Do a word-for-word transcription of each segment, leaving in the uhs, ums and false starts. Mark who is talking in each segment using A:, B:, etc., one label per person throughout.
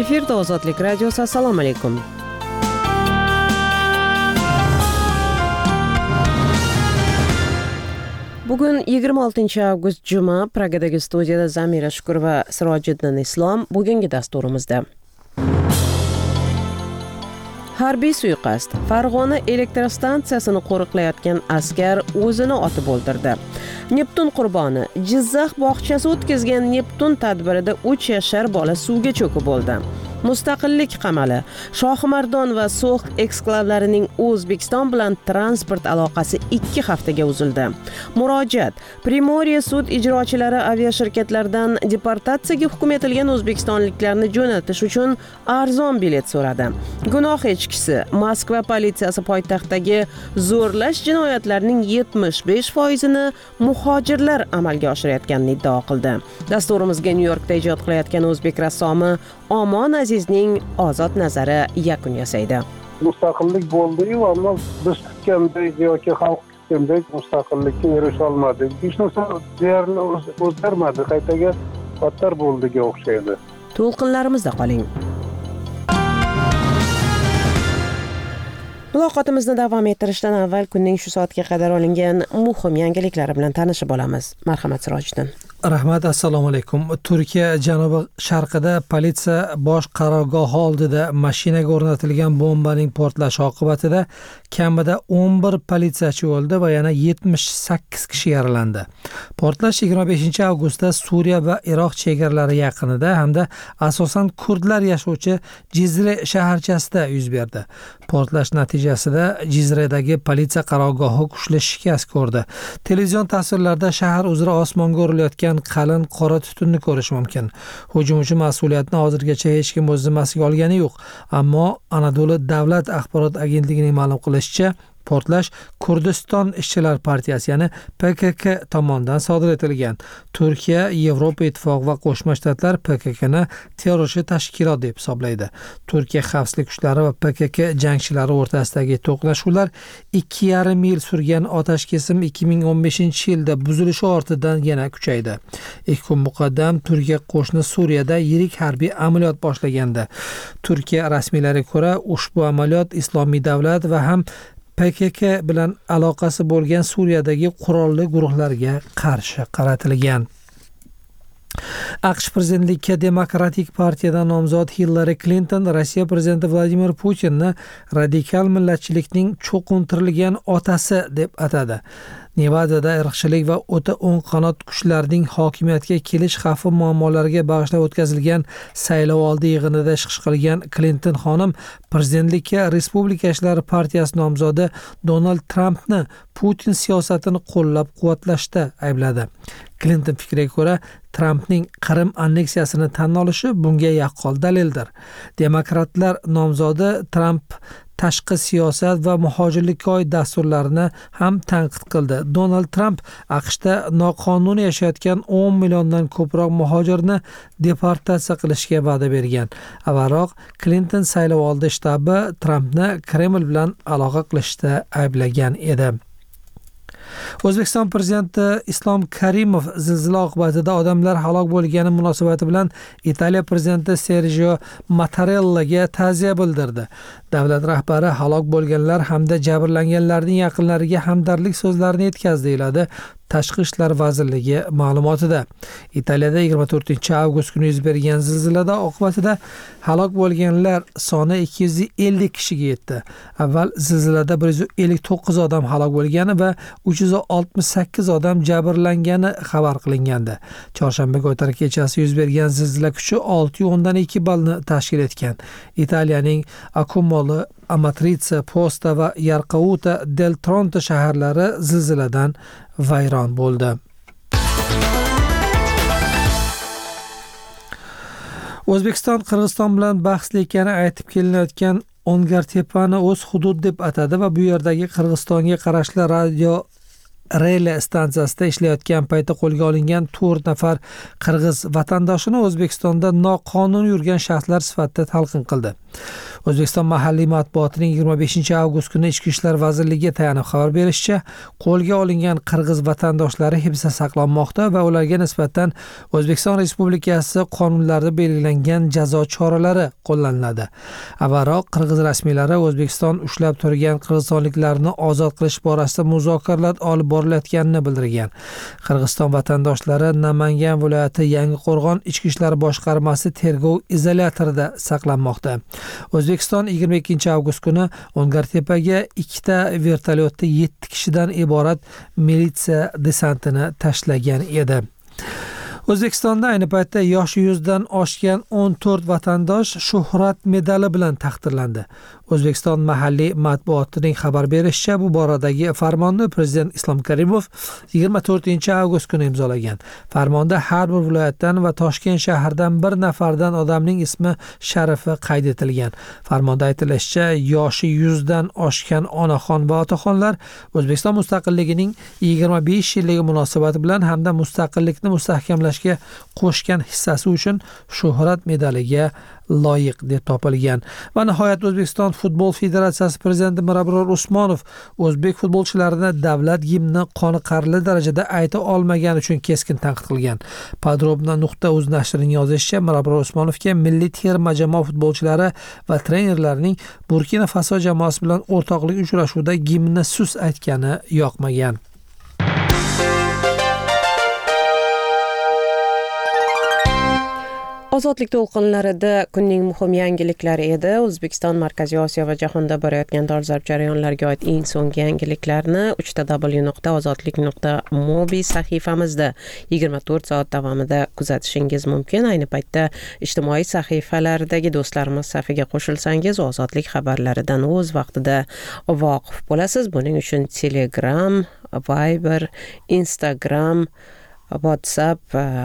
A: Efirda Ozodlik radiosi. Assalomu alaykum. Bugun yigirma oltinchi avgust juma. Pragadagi studiyada Zamira Shukur va Sirojiddin Islom. Bugungi dasturimizda harbiy suiqasd. Farg'ona elektrostansiyasini qo'riqlayotgan askar o'zini otib o'ldirdi. Neptun qurboni. Jizzax bog'chasi o'tkazgan Neptun tadbirida uch yashar bola suvga cho'kib o'ldi. Mustaqillik qamali. Shohimardon va So'x eksklavlarining O'zbekiston bilan transport aloqasi ikki haftaga uzildi. Murojaat. Primoriya sud ijrochilari aviashirkatlardan deportatsiyaga hukm etilgan o'zbekistonliklarni jo'natish uchun arzon bilet so'radi. Gunoh echkisi. Moskva politsiyasi poytaxtdagi zo'rlash jinoyatlarining yetmish besh foizini muhojirlar amalga oshirayotganini iddao qildi. Dasturimizga New Yorkda ijod qilayotgan o'zbek rassomi Omon Azizning ozod nazari yakun yasaydi.
B: Mustaqillik bo'ldi-yu, ammo biz kutgandek yoki xalq kutgandek mustaqillikka erisha olmadik. Hech narsa deyarli o'zgarmadi, qaytaga battar bo'ldiga o'xshaydi.
A: To'lqinlarimizda qoling. Muloqotimizni davom ettirishdan avval kunning shu soatga qadar olingan muhim yangiliklar bilan tanishib olamiz. Marhamat Sirojiddin.
C: Rahmat, assalomu alaykum. Turkiya janubi sharqida politsiya bosh qarorgohi oldida mashinaga o'rnatilgan bombaning portlashi oqibatida kamida o'n bir politsiyachi o'ldi va yana yetmish sakkiz kishi yaralandi. Portlash yigirma beshinchi avgustda Suriya va Iroq chegaralari yaqinida hamda asosan kurdlar yashovchi Jizre shaharchasida yuz berdi. Portlash natijasida Jizredagi politsiya qarorgohi kuchli shikast ko'rdi. Televizion tasvirlarda shahar uzra osmonga urilayotgan qalin qora tutunni ko'rish mumkin. Hujumchi mas'uliyatni hozirgacha hech kim o'z zimmasiga olgani yo'q, ammo Anadolu davlat axborot agentligining ma'lum qilishicha, portlash Kurdiston ishchilar partiyasi, ya'ni P K K tomonidan sodir etilgan. Turkiya, Yevropa Ittifoqi va Qo'shma Shtatlar P K Kni terrorchi tashkilot deb hisoblaydi. Turkiya xavfsizlik kuchlari va P K K jangchilari o'rtasidagi to'qnashuvlar ikki yarim yil surgan otashkesim ikki ming o'n beshinchi yilda buzilishi ortidan yana kuchaydi. Ikki kun muqaddam Turkiya qo'shni Suriyada yirik harbiy amaliyot boshlagandi. Turkiya rasmiylariga ko'ra, ushbu amaliyot Islomiy davlat va ham P K K bilan aloqasi bo'lgan Suriyadagi qurolli guruhlarga qarshi qaratilgan. AQSh prezidentlikka Demokratik partiyadan nomzod Hillary Clinton Rossiya prezidenti Vladimir Putinni radikal millatchilikning cho'qintirilgan otasi deb atadi. Nevadada irqchilik va o'ta o'ng qanot kuchlarning hokimiyatga kelish xavfi muammolariga bag'ishlab o'tkazilgan saylovoldi yig'inida chiqish qilgan Clinton xonim prezidentlikka Respublikachilar partiyasi nomzodi Donald Trampni Putin siyosatini qo'llab-quvvatlashda aybladi. Clinton fikriga ko'ra, Trampning Qrim anneksiyasini tan olishi bunga yaqqol dalildir. Demokratlar nomzodi Tramp tashqi siyosat va muhojirlikka oid dasturlarini ham tanqid qildi. Donald Trump AQShda noqonuniy yashayotgan o'n milliondan ko'proq muhojirni deportatsiya qilishga va'da bergan. Avvalroq Clinton saylovoldi shtabi Trumpni Kreml bilan aloqa qilishda ayblagan edi. O'zbekiston prezidenti Islom Karimov zilzila oqibatida odamlar halok bo'lgani munosabati bilan Italiya prezidenti Sergio Mattarellaga ta'ziya bildirdi. Davlat rahbari halok bo'lganlar hamda jabrlanganlarning yaqinlariga hamdardlik so'zlarini yetkazdi, deyiladi Tashqi ishlar vazirligi ma'lumotida. Italiyada yigirma to'rtinchi avgust kuni yuz bergan zilzilada oqibatida halok bo'lganlar soni ikki yuz ellik kishiga yetdi. Avval zilzilada bir yuz ellik to'qqiz odam halok bo'lgani va uch yuz oltmish sakkiz odam jabrlangani xabar qilingandi. Chorshanba o'tar kechasi yuz bergan zilzila kuchi olti o'ndan ikki ballni tashkil etgan. Italiyaning Accumoli, Amatrice, Posta va Yarqauta del Tronto shaharlari zilziladan vayron bo'ldi. O'zbekiston Qirg'iziston bilan bahsli ekani aytib kelinayotgan Ongartepani o'z hudud deb atadi va bu yerdagi Qirg'izistonga qarashli radio Reyla stansiyasida ishlayotgan paytda qo'lga olingan to'rt nafar qirg'iz vatandoshini O'zbekistonda noqonuniy yurgan shaxslar sifatida talqin qildi. O'zbekiston mahalliy matbuotining yigirma beshinchi avgust kuni Ichki ishlar vazirligiga tayanib xabar berishicha, qo'lga olingan qirg'iz vatandoshlari hibsda saqlanmoqda va ularga nisbatan O'zbekiston Respublikasi qonunlarida belgilangan jazo choralari qo'llaniladi. Avvalroq qirg'iz rasmiylari O'zbekiston ushlab turgan qirg'izistonliklarni ozod qilish borasida muzokaralar olib borilayotganini bildirgan. Qirg'iziston vatandoshlari Namangan viloyati Yangiqo'rg'on Ichki ishlar boshqarmasi tergov izolyatorida saqlanmoqda. O'zbekiston yigirma ikkinchi avgust kuni O'ngartepaga ikkita vertolyotda yetti kishidan iborat militsiya desantini tashlagan edi. O'zbekistonda ayni paytda yoshi yuzdan oshgan o'n to'rt vatandosh shuhrat medali bilan taqdirlandi. O'zbekiston mahalliy matbuotining xabar berishicha, bu boradagi farmonni Prezident Islom Karimov yigirma to'rtinchi avgust kuni imzolagan. Farmonda har bir viloyatdan va Toshkent shahridan bir nafardan odamning ismi sharifi qayd etilgan. Farmonda aytilishicha, yoshi yuzdan oshgan onaxon va otaxonlar O'zbekiston mustaqilligining yigirma besh yilligi munosabati bilan hamda mustaqillikni mustahkamlashga qo'shgan hissasi uchun shuhrat medaliga loyiq deb topilgan. Va nihoyat O'zbekiston Futbol Federatsiyasi prezidenti Mirabror Usmonov o'zbek futbolchilarini davlat gimni qoniqarli darajada ayta olmagani uchun keskin tanqid qilgan. Podrobna nuqta uz nashrining yozishicha, Mirabror Usmonovga milliy terma jamoa futbolchilari va trenerlarining Burkina Faso jamoasi bilan o'rtoqlik uchrashuvida gimni sus aytgani yoqmagan.
A: Ozodlik to'lqinlarida kunning muhim yangiliklari edi. O'zbekiston Markaziy Osiyo va jahonda borayotgan dolzarb jarayonlarga oid eng so'nggi yangiliklarni uch w nuqta ozodlik nuqta mobi sahifamizda yigirma to'rt soat davomida kuzatishingiz mumkin. Ayni paytda ijtimoiy sahifalardagi do'stlarimiz safiga qo'shilsangiz, ozodlik xabarlaridan o'z vaqtida voqif bo'lasiz. Buning uchun Telegram, Viber, Instagram, WhatsApp,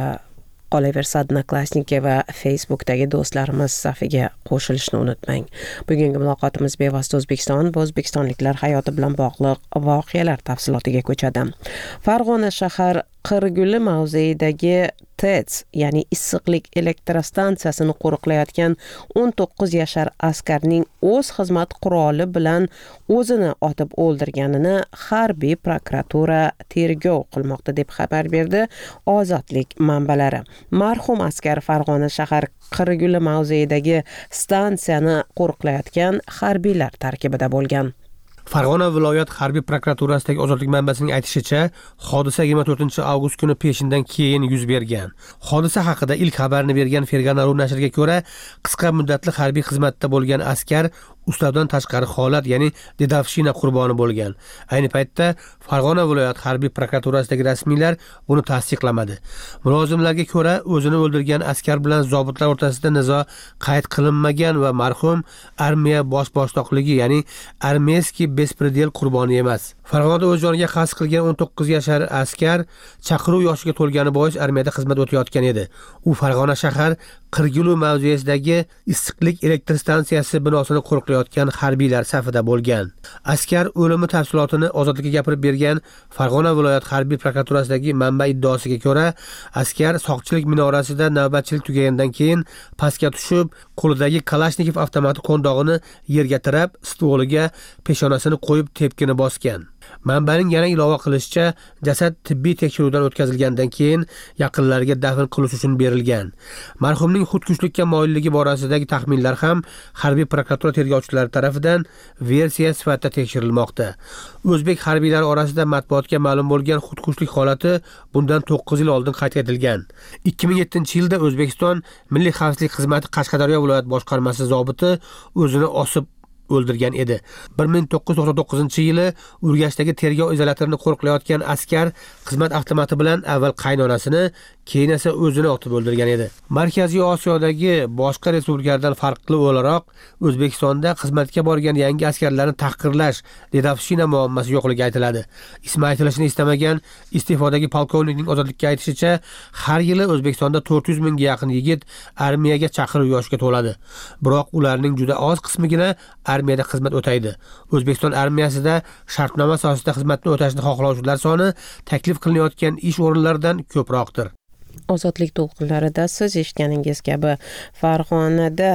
A: qolaversa Odnoklassniki va Facebookdagi do'stlarimiz safiga qo'shilishni unutmang. Bugungi muloqotimiz bevosita O'zbekiston va o'zbekistonliklar hayoti bilan bog'liq voqealar tafsilotiga ko'chadi. Farg'ona shahar Qirguli mavzeidagi T E C, ya'ni issiqlik elektrostansiyasini qo'riqlayotgan o'n to'qqiz yashar askarning o'z xizmat quroli bilan o'zini otib o'ldirganini harbiy prokuratura tergov qilmoqda deb xabar berdi Ozodlik manbalari. Marhum askar Farg'ona shahar Qirguli mavzeidagi stansiyani qo'riqlayotgan harbiylar tarkibida bo'lgan.
D: Farg'ona viloyat harbiy prokuraturasidagi Ozodlik manbasining aytishicha, hodisa yigirma to'rtinchi avgust kuni peshindan keyin yuz bergan. Hodisa haqida ilk xabarni bergan Fergana Ru nashriga ko'ra, qisqa muddatli harbiy xizmatda bo'lgan askar ustavdan tashqari holat, ya'ni dedavshina qurboni bo'lgan. Ayni paytda Farg'ona viloyat harbiy prokuraturasidagi rasmiylar buni tasdiqlamadi. Mulozimlarga ko'ra, o'zini o'ldirgan askar bilan zobitlar o'rtasida nizo qayd qilinmagan va marhum armiya bosh boshliqligi, ya'ni armiyskiy bespredel qurboni emas. Farg'onada o'z joniga qasd qilgan o'n to'qqiz yashar askar chaqiruv yoshiga to'lgani bois armiyada xizmat o'tayotgan edi. U Farg'ona shahar Qirguli mavzesidagi issiqlik elektr stansiyasi binosini qo'riqlayotgan harbiylar safida bo'lgan. Askar o'limi tafsilotini Ozodlikka gapirib bergan Farg'ona viloyat harbiy prokuraturasidagi manba iddaosiga ko'ra, askar soqchilik minorasida navbatchilik tugagandan keyin pastga tushib, qo'lidagi Kalashnikov avtomati qo'ndog'ini yerga tirab, stoliga peshonasini qo'yib tepkini bosgan. Manbaning yana ilova qilishicha, jasad tibbiy tekshiruvdan o'tkazilgandan keyin yaqinlariga dafn qilish uchun berilgan. Marhumning xudkushlikka moyilligi borasidagi taxminlar ham harbiy prokuratura tergovchilari tomonidan versiya sifatida tekshirilmoqda. O'zbek harbiylari orasida matbuotga ma'lum bo'lgan xudkushlik holati bundan to'qqiz yil oldin qayd etilgan. ikki ming yettinchi yilda O'zbekiston Milliy xavfsizlik xizmati Qashqadaryo viloyat boshqarmasi zobiti o'zini osib o'ldirgan edi. bir ming to'qqiz yuz to'qson to'qqizinchi yili Urganchdagi tergov izolatorini qo'riqlayotgan askar xizmat avtomati bilan avval qaynonasini, keyin esa o'zini otib o'ldirgan edi. Markaziy Osiyodagi boshqa respublikalardan farqli o'laroq O'zbekistonda xizmatga borgan yangi askarlarni tahqirlash, dedavshina muammosi yo'qligi aytiladi. Ismi aytilishini istamagan iste'fodagi polkovnikning Ozodlikka aytishicha, har yili O'zbekistonda to'rt yuz mingga yaqin yigit armiyaga chaqiruv yoshiga to'ladi. Biroq ularning juda oz qismigina armiyada xizmat o'taydi. O'zbekiston armiyasida shartnoma asosida xizmatni o'tashni xohlovchilar soni taklif qilinayotgan ish o'rinlaridan ko'proqdir.
A: Ozodlik to'lqinlarida siz eshitganingiz kabi Farg'onada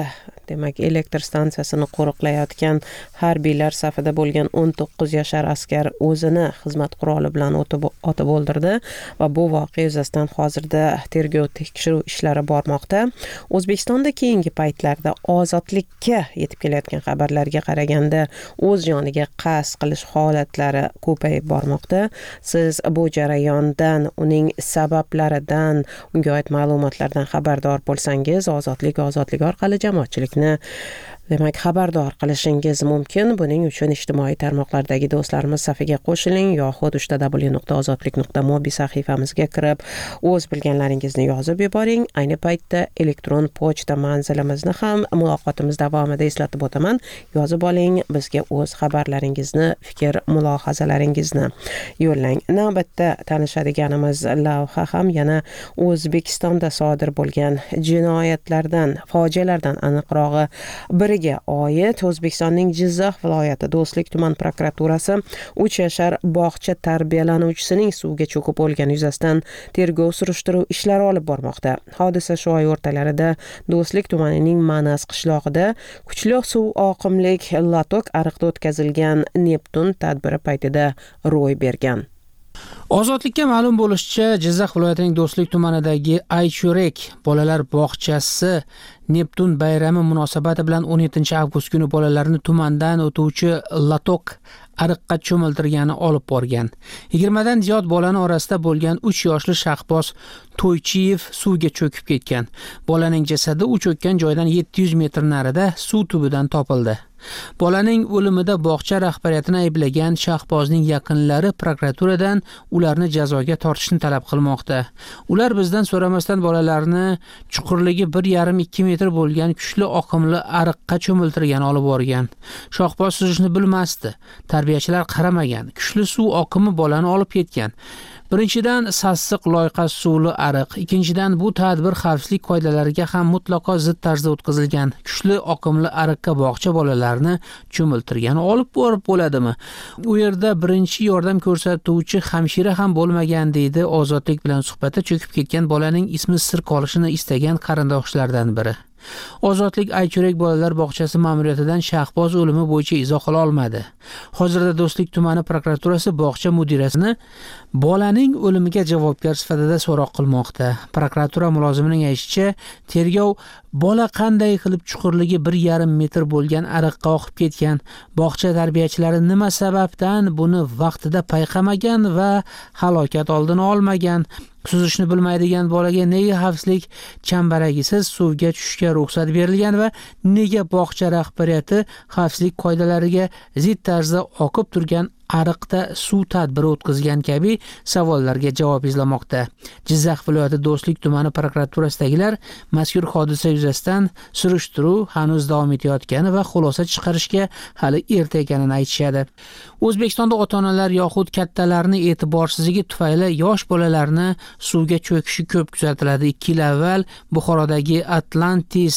A: demak elektr stansiyasini qo'riqlayotgan harbiylar safida bo'lgan o'n to'qqiz yashar askar o'zini xizmat quroli bilan otib o'ldirdi va bu voqea yuzasidan hozirda tergov tekshiruv ishlari bormoqda. O'zbekistonda keyingi paytlarda ozodlikka yetib kelayotgan xabarlarga qaraganda o'z joniga qasd qilish holatlari ko'payib bormoqda. Siz bu jarayondan, uning sabablaridan, unga oid ma'lumotlardan xabardor bo'lsangiz, ozodlik ozodlik orqali jamoatchilikni demak xabardor qilishingiz mumkin. Buning uchun ijtimoiy tarmoqlardagi do'stlarimiz safiga qo'shiling yoxud uch w nuqta ozodlik nuqta mobi sahifamizga kirib o'z bilganlaringizni yozib yuboring. Ayni paytda elektron pochta manzilimizni ham muloqotimiz davomida eslatib o'taman. Yozib oling, bizga o'z xabarlaringizni, fikr, mulohazalaringizni yo'llang. Navbatda tanishadiganimiz lavha ham yana O'zbekistonda sodir bo'lgan jinoyatlardan, fojialardan, aniqrog'i biri oid O'zbekistonning Jizzax viloyati Do'stlik tuman prokuraturasi uch yashar bog'cha tarbiyalanuvchisining suvga cho'kib o'lgani yuzasidan tergov surishtiruv ishlari olib bormoqda. Hodisa shu oy o'rtalarida Do'stlik tumanining Manas qishlog'ida kuchli suv oqimlik latok ariqda o'tkazilgan Neptun tadbiri paytida ro'y bergan.
E: Ozodlikka ma'lum bo'lishicha, Jizzax viloyatining Do'stlik tumanidagi Aychurek bolalar bog'chasi Neptun bayrami munosabati bilan o'n yettinchi avgust kuni bolalarni tumandan o'tuvchi latok ariqqa cho'miltirgani olib borgan. yigirmadan ziyod bolani orasida bo'lgan uch yoshli Shahboz To'ychiyev suvga cho'kib ketgan. Bolaning jasadi u cho'kkan joydan yetti yuz metr narida suv tubidan topildi. Bolaning o'limida bog'cha rahbariyatini ayblagan Shahbozning yaqinlari prokuraturadan ularni jazoga tortishni talab qilmoqda. Ular bizdan so'ramasdan bolalarni chuqurligi bir yarim ikki metr bo'lgan kuchli oqimli ariqqa cho'miltirgan olib borgan. Shahboz suzishni bilmasdi. Tarbiyachilar qaramagan. Kuchli suv oqimi bolani olib ketgan. Birinchidan, sassiq loyqa suvli ariq. Ikkinchidan, bu tadbir xavfsizlik qoidalariga ham mutlaqo zid tarzda o'tkazilgan. Kuchli oqimli ariqqa bog'cha bolalarni cho'miltirgani olib borib bo'ladimi? U yerda birinchi yordam ko'rsatuvchi hamshira ham bo'lmagan, deydi Ozodlik bilan suhbatda cho'kib ketgan bolaning ismi sir qolishini istagan qarindoshlardan biri. Ozodlik Aychurek bolalar bog'chasi ma'muriyatidan Shahboz o'limi bo'yicha izoh ola olmadi. Hozirda Do'stlik tumani prokuraturasi bog'cha mudirasini bolaning o'limiga javobgar sifatida so'roq qilmoqda. Prokuratura mulozimining aytishicha, tergov bola qanday qilib chuqurligi bir yarim metr bo'lgan ariqqa oqib ketgan, bog'cha tarbiyachilari nima sababdan buni vaqtida payqamagan va halokat oldini olmagan, suzishni bilmaydigan bolaga nega xavfsizlik chambaragisiz suvga tushishga ruxsat berilgan va nega bog'cha rahbariyati xavfsizlik qoidalariga zid tarzda oqib turgan ariqda suv tadbiri o'tkazgan kabi savollarga javob izlamoqda. Jizzax viloyati Do'stlik tumani prokuraturasidagilar mazkur hodisa yuzasidan surishtiruv hanuz davom etayotgani va xulosa chiqarishga hali erta ekanini aytishadi. O'zbekistonda ota-onalar yoxud kattalarning e'tiborsizligi tufayli yosh bolalarni suvga cho'kishi ko'p kuzatiladi. ikki yil avval Buxorodagi Atlantis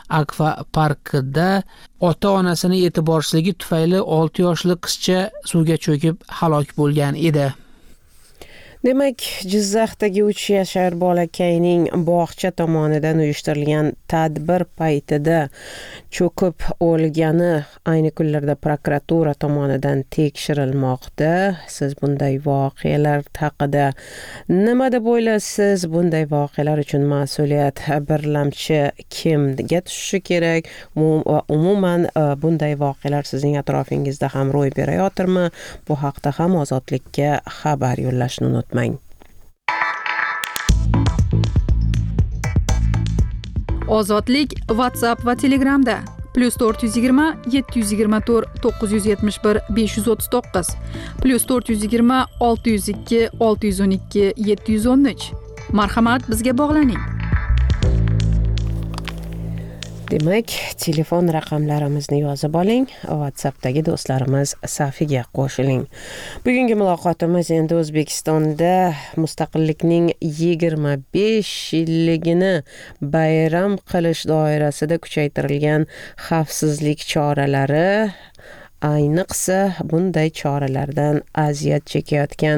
E: akvaparkida ota-onasining e'tiborsizligi tufayli olti yoshli qizcha suvga cho'kib halok bo'lgan edi.
A: Demak, Jizzaxdagi uch yashar bolakayning bog'cha tomonidan uyushtirilgan tadbir paytida cho'kib o'lgani ayni kunlarda prokuratura tomonidan tekshirilmoqda. Siz bunday voqealar haqida nima deb o'ylaysiz? Bunday voqealar uchun mas'uliyat birlamchi kimga tushishi kerak? Umuman bunday voqealar sizning atrofingizda ham ro'y berayotirmi? Bu haqda ham Ozodlikka xabar yo'llashni unutmang.
F: Ozodlik WhatsApp va Telegramda plus to'rt yuz yigirma yetti yuz yigirma to'rt to'qqiz yuz yetmish bir besh yuz o'ttiz to'qqiz plus to'rt yuz yigirma olti yuz ikki olti yuz o'n ikki yetti yuz o'n uch. Marhamat, bizga bog'laning.
A: Demak, telefon raqamlarimizni yozib oling, WhatsAppdagi do'stlarimiz safiga qo'shiling. Bugungi muloqotimiz endi O'zbekistonda mustaqillikning yigirma besh yilligini bayram qilish doirasida kuchaytirilgan xavfsizlik choralari, ayniqsa bunday choralardan aziyat chekayotgan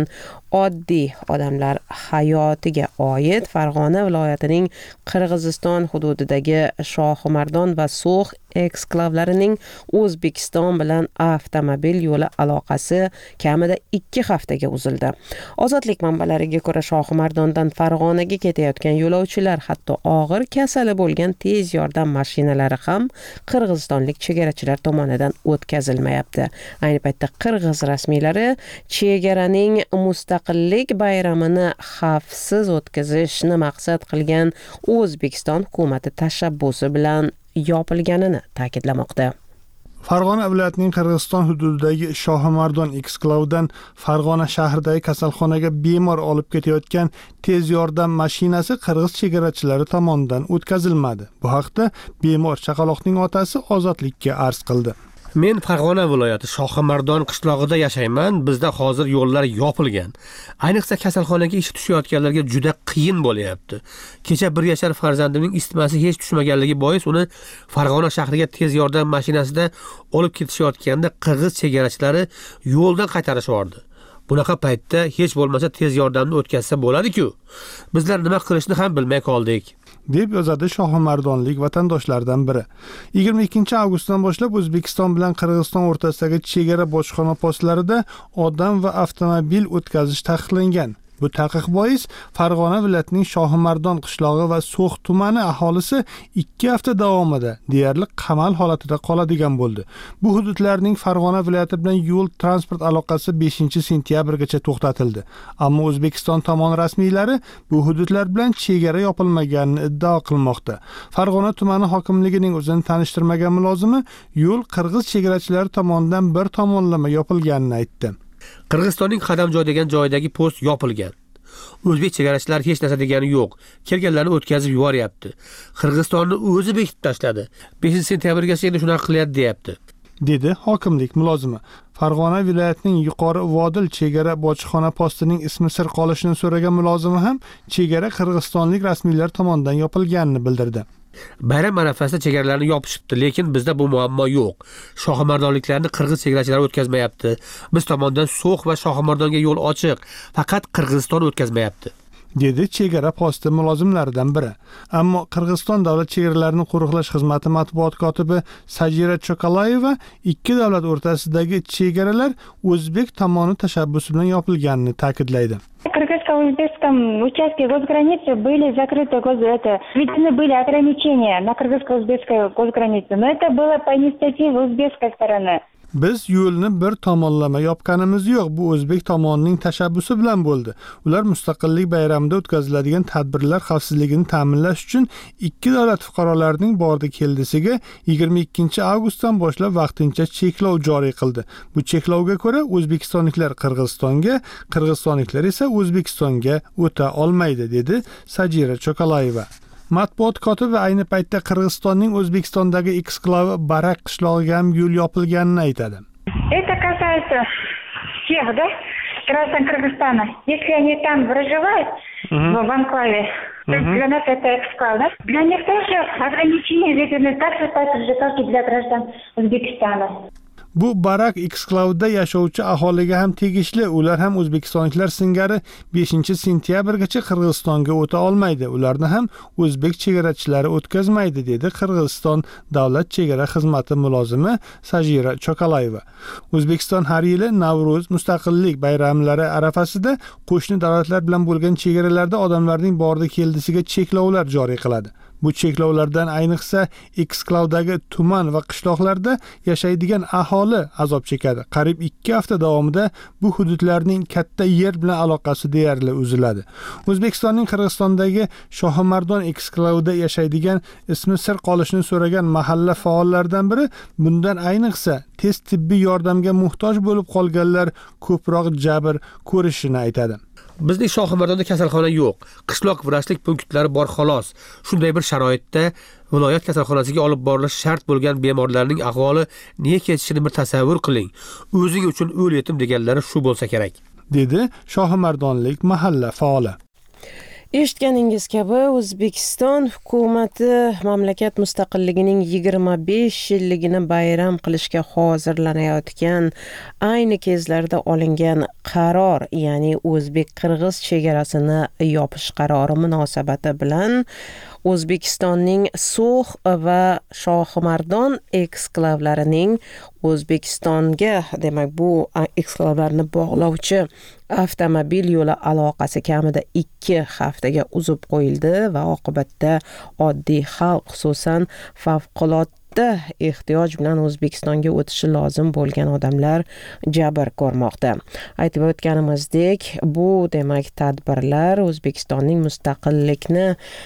A: oddiy odamlar hayotiga oid Farg'ona viloyatining Qirg'iziston hududidagi Shohimardon va So'x eksklavlarining O'zbekiston bilan avtomobil yo'li aloqasi kamida ikki haftaga uzildi. Ozodlik manbalariga ko'ra Shohimardondan Farg'onaga ketayotgan yo'lovchilar, hatto og'ir kasali bo'lgan tez yordam mashinalari ham qirg'izistonlik chegarachilar tomonidan o'tkazilmayapti. Ayni paytda Qirg'iz rasmiylari chegaraning mustaqillik bayramini xavfsiz o'tkazishni maqsad qilgan O'zbekiston hukumati tashabbusi bilan yopilganini ta'kidlamoqda.
G: Farg'ona viloyatining Qirg'iziston hududidagi Shohimardon eksklavdan Farg'ona shahridagi kasalxonaga bemor olib ketayotgan tez yordam mashinasi qirg'iz chegarachilari tomonidan o'tkazilmadi. Bu haqda bemor chaqaloqning otasi Ozodlikka arz qildi.
D: Men Farg'ona viloyati Shohimardon qishlog'ida yashayman. Bizda hozir yo'llar yopilgan. Ayniqsa kasalxonaga ishi tushayotganlarga juda qiyin bo'lyapti. Kecha bir yashar farzandimning isitmasi hech tushmaganligi bois uni Farg'ona shahriga tez yordam mashinasida olib ketishayotganda qirg'iz chegarachilari yo'ldan qaytarishordi. Bunaqa paytda hech bo'lmasa tez yordamni o'tkazsa bo'ladi-ku. Bizlar nima qilishni ham bilmay qoldik,
G: deb yozadi Shohimardonlik vatandoshlardan biri. yigirma ikkinchi avgustdan boshlab O'zbekiston bilan Qirg'iziston o'rtasidagi chegara bojxona postlarida odam va avtomobil o'tkazish taqiqlangan. Bu taqiq bois Farg'ona viloyatining Shohimardon qishlog'i va So'x tumani aholisi ikki hafta davomida deyarli qamal holatida qoladigan bo'ldi. Bu hududlarning Farg'ona viloyati bilan yo'l transport aloqasi beshinchi sentyabrgacha to'xtatildi. Ammo O'zbekiston tomoni rasmiylari bu hududlar bilan chegara yopilmaganini iddao qilmoqda. Farg'ona tumani hokimligining o'zini tanishtirmagan mulozimi yo'l qirg'iz chegarachilari tomonidan bir tomonlama yopilganini aytdi.
D: Qirg'izistonning Qadamjoy degan joydagi post yopilgan. O'zbek chegarachilar hech narsa degani yo'q. Kelganlarni o'tkazib yuboryapti. Qirg'izistonni o'zi bekitib tashladi. beshinchi sentyabrgacha endi shunaqa qilyapti, deyapti,
G: dedi hokimlik mulozimi. Farg'ona viloyatining Yuqori Vodil chegara bojxona postining ismi sir qolishini so'ragan mulozimi ham chegara qirg'izistonlik rasmiylar tomonidan yopilganini bildirdi.
D: Bayram arafasida chegaralarni yopishibdi, lekin bizda bu muammo yo'q. Shohimardonliklarni qirg'iz chegarachilari o'tkazmayapti. Biz tomondan So'x va Shohimardonga yo'l ochiq, faqat Qirg'iziston o'tkazmayapti,
G: dedi chegara posti mulozimlaridan biri. Ammo Qirg'iziston davlat chegaralarini qo'riqlash xizmati matbuot kotibi Sajira Chokalayeva ikki davlat o'rtasidagi chegaralar O'zbek tomoni tashabbusi bilan yopilganini ta'kidlaydi.
H: В кыргызско-узбекском участке госграницы были закрыты, это, введены были ограничения на кыргызско-узбекской госгранице, но это было по инициативе узбекской стороны.
G: Biz yo'lni bir tomonlama yopganimiz yo'q, bu O'zbek tomonining tashabbusi bilan bo'ldi. Ular mustaqillik bayramida o'tkaziladigan tadbirlar xavfsizligini ta'minlash uchun ikki davlat fuqarolarining bordi keldisiga yigirma ikkinchi avgustdan boshlab vaqtincha cheklov joriy qildi. Bu cheklovga ko'ra O'zbekistonliklar Qirg'izistonga, Qirg'izistonliklar esa O'zbekistonga o'ta olmaydi, dedi Sajira Chokalayeva. Matbuot kotibi ayni paytda Qirg'izistonning O'zbekistondagi eksklavi Barak qishlog'iga ham yo'l yopilganini aytadi.
H: Это касается всех, да, граждан Кыргызстана. Если они там проживают, uh-huh. в анклаве, то uh-huh. для нас это эксклав, да? Для них тоже ограничения введены так же, так же, как и для граждан Узбекистана.
G: Bu Barak eksklavida yashovchi aholiga ham tegishli. Ular ham O'zbekistonliklar singari beshinchi sentyabrgacha Qirg'izistonga o'ta olmaydi. Ularni ham o'zbek chegarachilari o'tkazmaydi, dedi Qirg'iziston davlat chegara xizmati mulozimi Sajira Chokalayeva. O'zbekiston har yili Navro'z, Mustaqillik bayramlari arafasida qo'shni davlatlar bilan bo'lgan chegaralarda odamlarning bordi keldisiga cheklovlar joriy qiladi. Bu cheklovlardan ayniqsa eksklavdagi tuman va qishloqlarda yashaydigan aholi azob chekadi. Qariyb ikki hafta davomida bu hududlarning katta yer bilan aloqasi deyarli uziladi. O'zbekistonning Qirg'izistondagi Shohimardon eksklavida yashaydigan ismi sir qolishini so'ragan mahalla faollaridan biri bundan ayniqsa tez tibbiy yordamga muhtoj bo'lib qolganlar ko'proq jabr ko'rishini aytadi.
D: Bizning Shohimardonda kasalxona yo'q. Qishloq vrachlik punktlari bor xolos. Shunday bir sharoitda viloyat kasalxonasiga olib borilishi shart bo'lgan bemorlarning ahvoli nega kechishini bir tasavvur qiling. O'zing uchun o'l yetim deganlari shu bo'lsa kerak,
G: dedi Shohimardonlik mahalla faoli.
A: Eshitganingiz kabi O'zbekiston hukumati mamlakat mustaqilligining yigirma besh yilligini bayram qilishga hozirlanayotgan ayni kezlarda olingan qaror, ya'ni o'zbek-qirg'iz chegarasini yopish qarori munosabati bilan O'zbekistonning So'x va Shohimardon eksklavlarining O'zbekistonga, demak bu eksklavlarni bog'lovchi avtomobil yo'li aloqasi kamida ikki haftaga uzib qo'yildi va oqibatda oddiy xalq, xususan favqulodda ehtiyoj bilan O'zbekistonga o'tishi lozim bo'lgan odamlar jabr ko'rmoqda. Aytib o'tganimizdek, bu demak tadbirlar O'zbekistonning mustaqillikni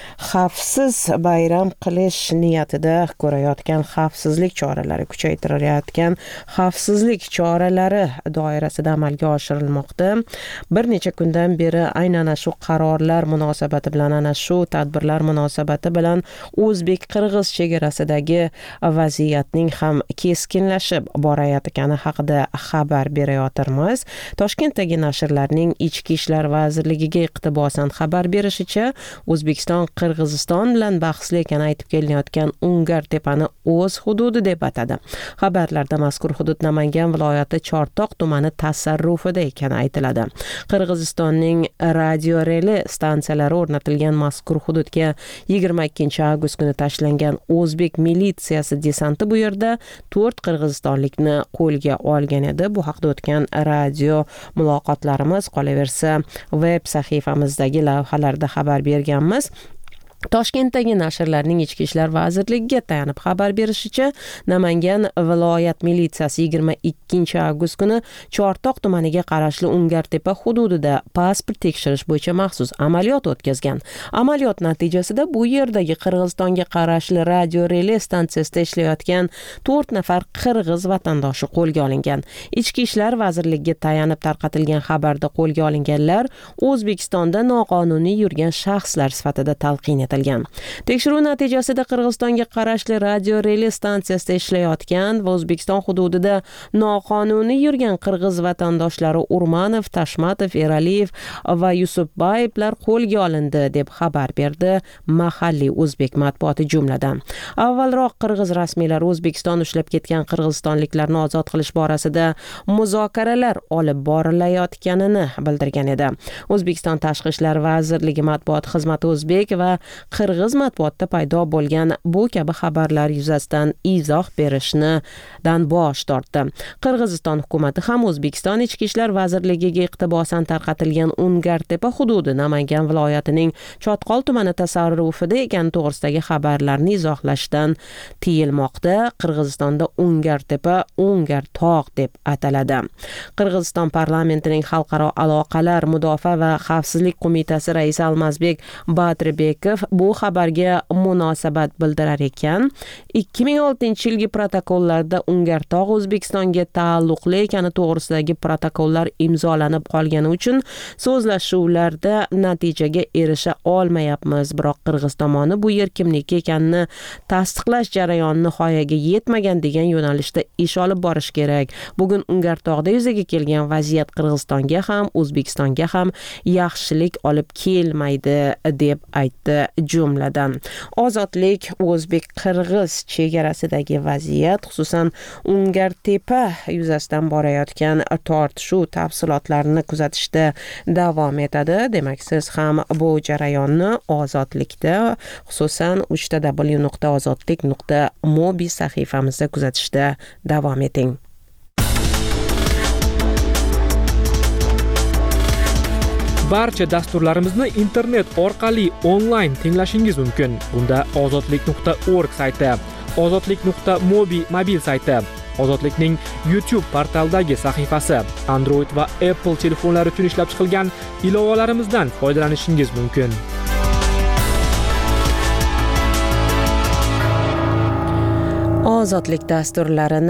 A: xavfsiz bayram qilish niyatida ko'rayotgan xavfsizlik choralari, kuchaytirilayotgan xavfsizlik choralari doirasida amalga oshirilmoqda. Bir necha kundan beri aynan shu qarorlar munosabati bilan, ana shu tadbirlar munosabati bilan o'zbek-qirg'iz chegarasidagi vaziyatning ham keskinlashib borayotgani haqida xabar berayotirmiz. Toshkentdagi nashrlarning Ichki ishlar vazirligiga iqtibosan xabar berishicha, O'zbekiston Qirg'iziston bilan bahsli ekani aytib kelinayotgan Ungar tepani o'z hududi deb atadi. Xabarlarda mazkur hudud Namangan viloyati Chortoq tumani tasarrufida ekani aytiladi. Qirg'izistonning radio reli stansiyalari o'rnatilgan mazkur hududga yigirma ikkinchi avgust kuni tashlangan o'zbek militsiyasi desanti bu yerda to'rt qirg'izistonlikni qo'lga olgan edi. Bu haqda o'tgan radio muloqotlarimiz, qolaversa web sahifamizdagi lavhalarda xabar berganmiz. Toshkentdagi nashrlarning Ichki ishlar vazirligiga tayanib xabar berishicha, Namangan viloyat militsiyasi yigirma ikkinchi avgust kuni Chortoq tumaniga qarashli Ungartepa hududida pasport tekshirish bo'yicha maxsus amaliyot o'tkazgan. Amaliyot natijasida bu yerdagi Qirg'izistonga qarashli radio relay stansiyasida ishlayotgan to'rt nafar qirg'iz vatandoshi qo'lga olingan. Ichki ishlar vazirligiga tayanib tarqatilgan xabarda qo'lga olinganlar O'zbekistonda noqonuniy yurgan shaxslar sifatida talqin etilgan. Tekshiruv natijasida Qirg'izistonga qarashli radio relay stansiyasida ishlayotgan va O'zbekiston hududida noqonuniy yurgan qirg'iz vatandoshlari Urmanov, Tashmatov, Eraliyev va Yusupbayevlar qo'lga olindi deb xabar berdi mahalliy o'zbek matbuoti jumladan. Avvalroq qirg'iz rasmiylari O'zbekiston ushlab ketgan qirg'izistonliklarni ozod qilish borasida muzokaralar olib borilayotganini bildirgan edi. O'zbekiston Tashqi ishlar vazirligi matbuot xizmati o'zbek va qirg'iz matbuotda paydo bo'lgan bu kabi xabarlar yuzasidan izoh berishdan bosh tortdi. Qirg'iziston hukumati ham O'zbekiston Ichki ishlar vazirligiga iqtibosan tarqatilgan Ungartepa hududi Namangan viloyatining Chotqol tumani tasarrufida ekani to'g'risidagi xabarlarni izohlashdan tiyilmoqda. Qirg'izistonda Ungartepa Ungar tog' deb ataladi. Qirg'iziston parlamentining xalqaro aloqalar, mudofaa va xavfsizlik qo'mitasi raisi Almazbek Badribekov bu xabarga munosabat bildirar ekan, ikki ming oltinchi yilgi protokollarda Ungar tog' O'zbekistonga taalluqli ekani to'g'risidagi protokollar imzolanib qolgani uchun so'zlashuvlarda natijaga erisha olmayapmiz. Biroq Qirg'iz tomoni bu yer kimniki ekanini tasdiqlash jarayoni nihoyaga yetmagan degan yo'nalishda ish olib borish kerak. Bugun Ungar tog'da yuzaga kelgan vaziyat Qirg'izistonga ham, O'zbekistonga ham yaxshilik olib kelmaydi deb aytdi jumladan. Ozodlik o'zbek-qirg'iz chegarasidagi vaziyat, xususan Ungartepa yuzasidan borayotgan tortishuv tafsilotlarini kuzatishda davom etadi. Demak, siz ham bu jarayonni Ozodlikda, xususan uch w nuqta ozodlik nuqta mobi sahifamizda kuzatishda davom eting.
I: Barcha dasturlarimizni internet orqali onlayn tinglashingiz mumkin. Bunda ozodlik nuqta org sayti, ozodlik nuqta mobi mobil sayti, Ozodlikning YouTube portaldagi sahifasi, Android va Apple telefonlari uchun ishlab chiqilgan ilovalarimizdan foydalanishingiz mumkin.
A: Ozodlik dasturlarini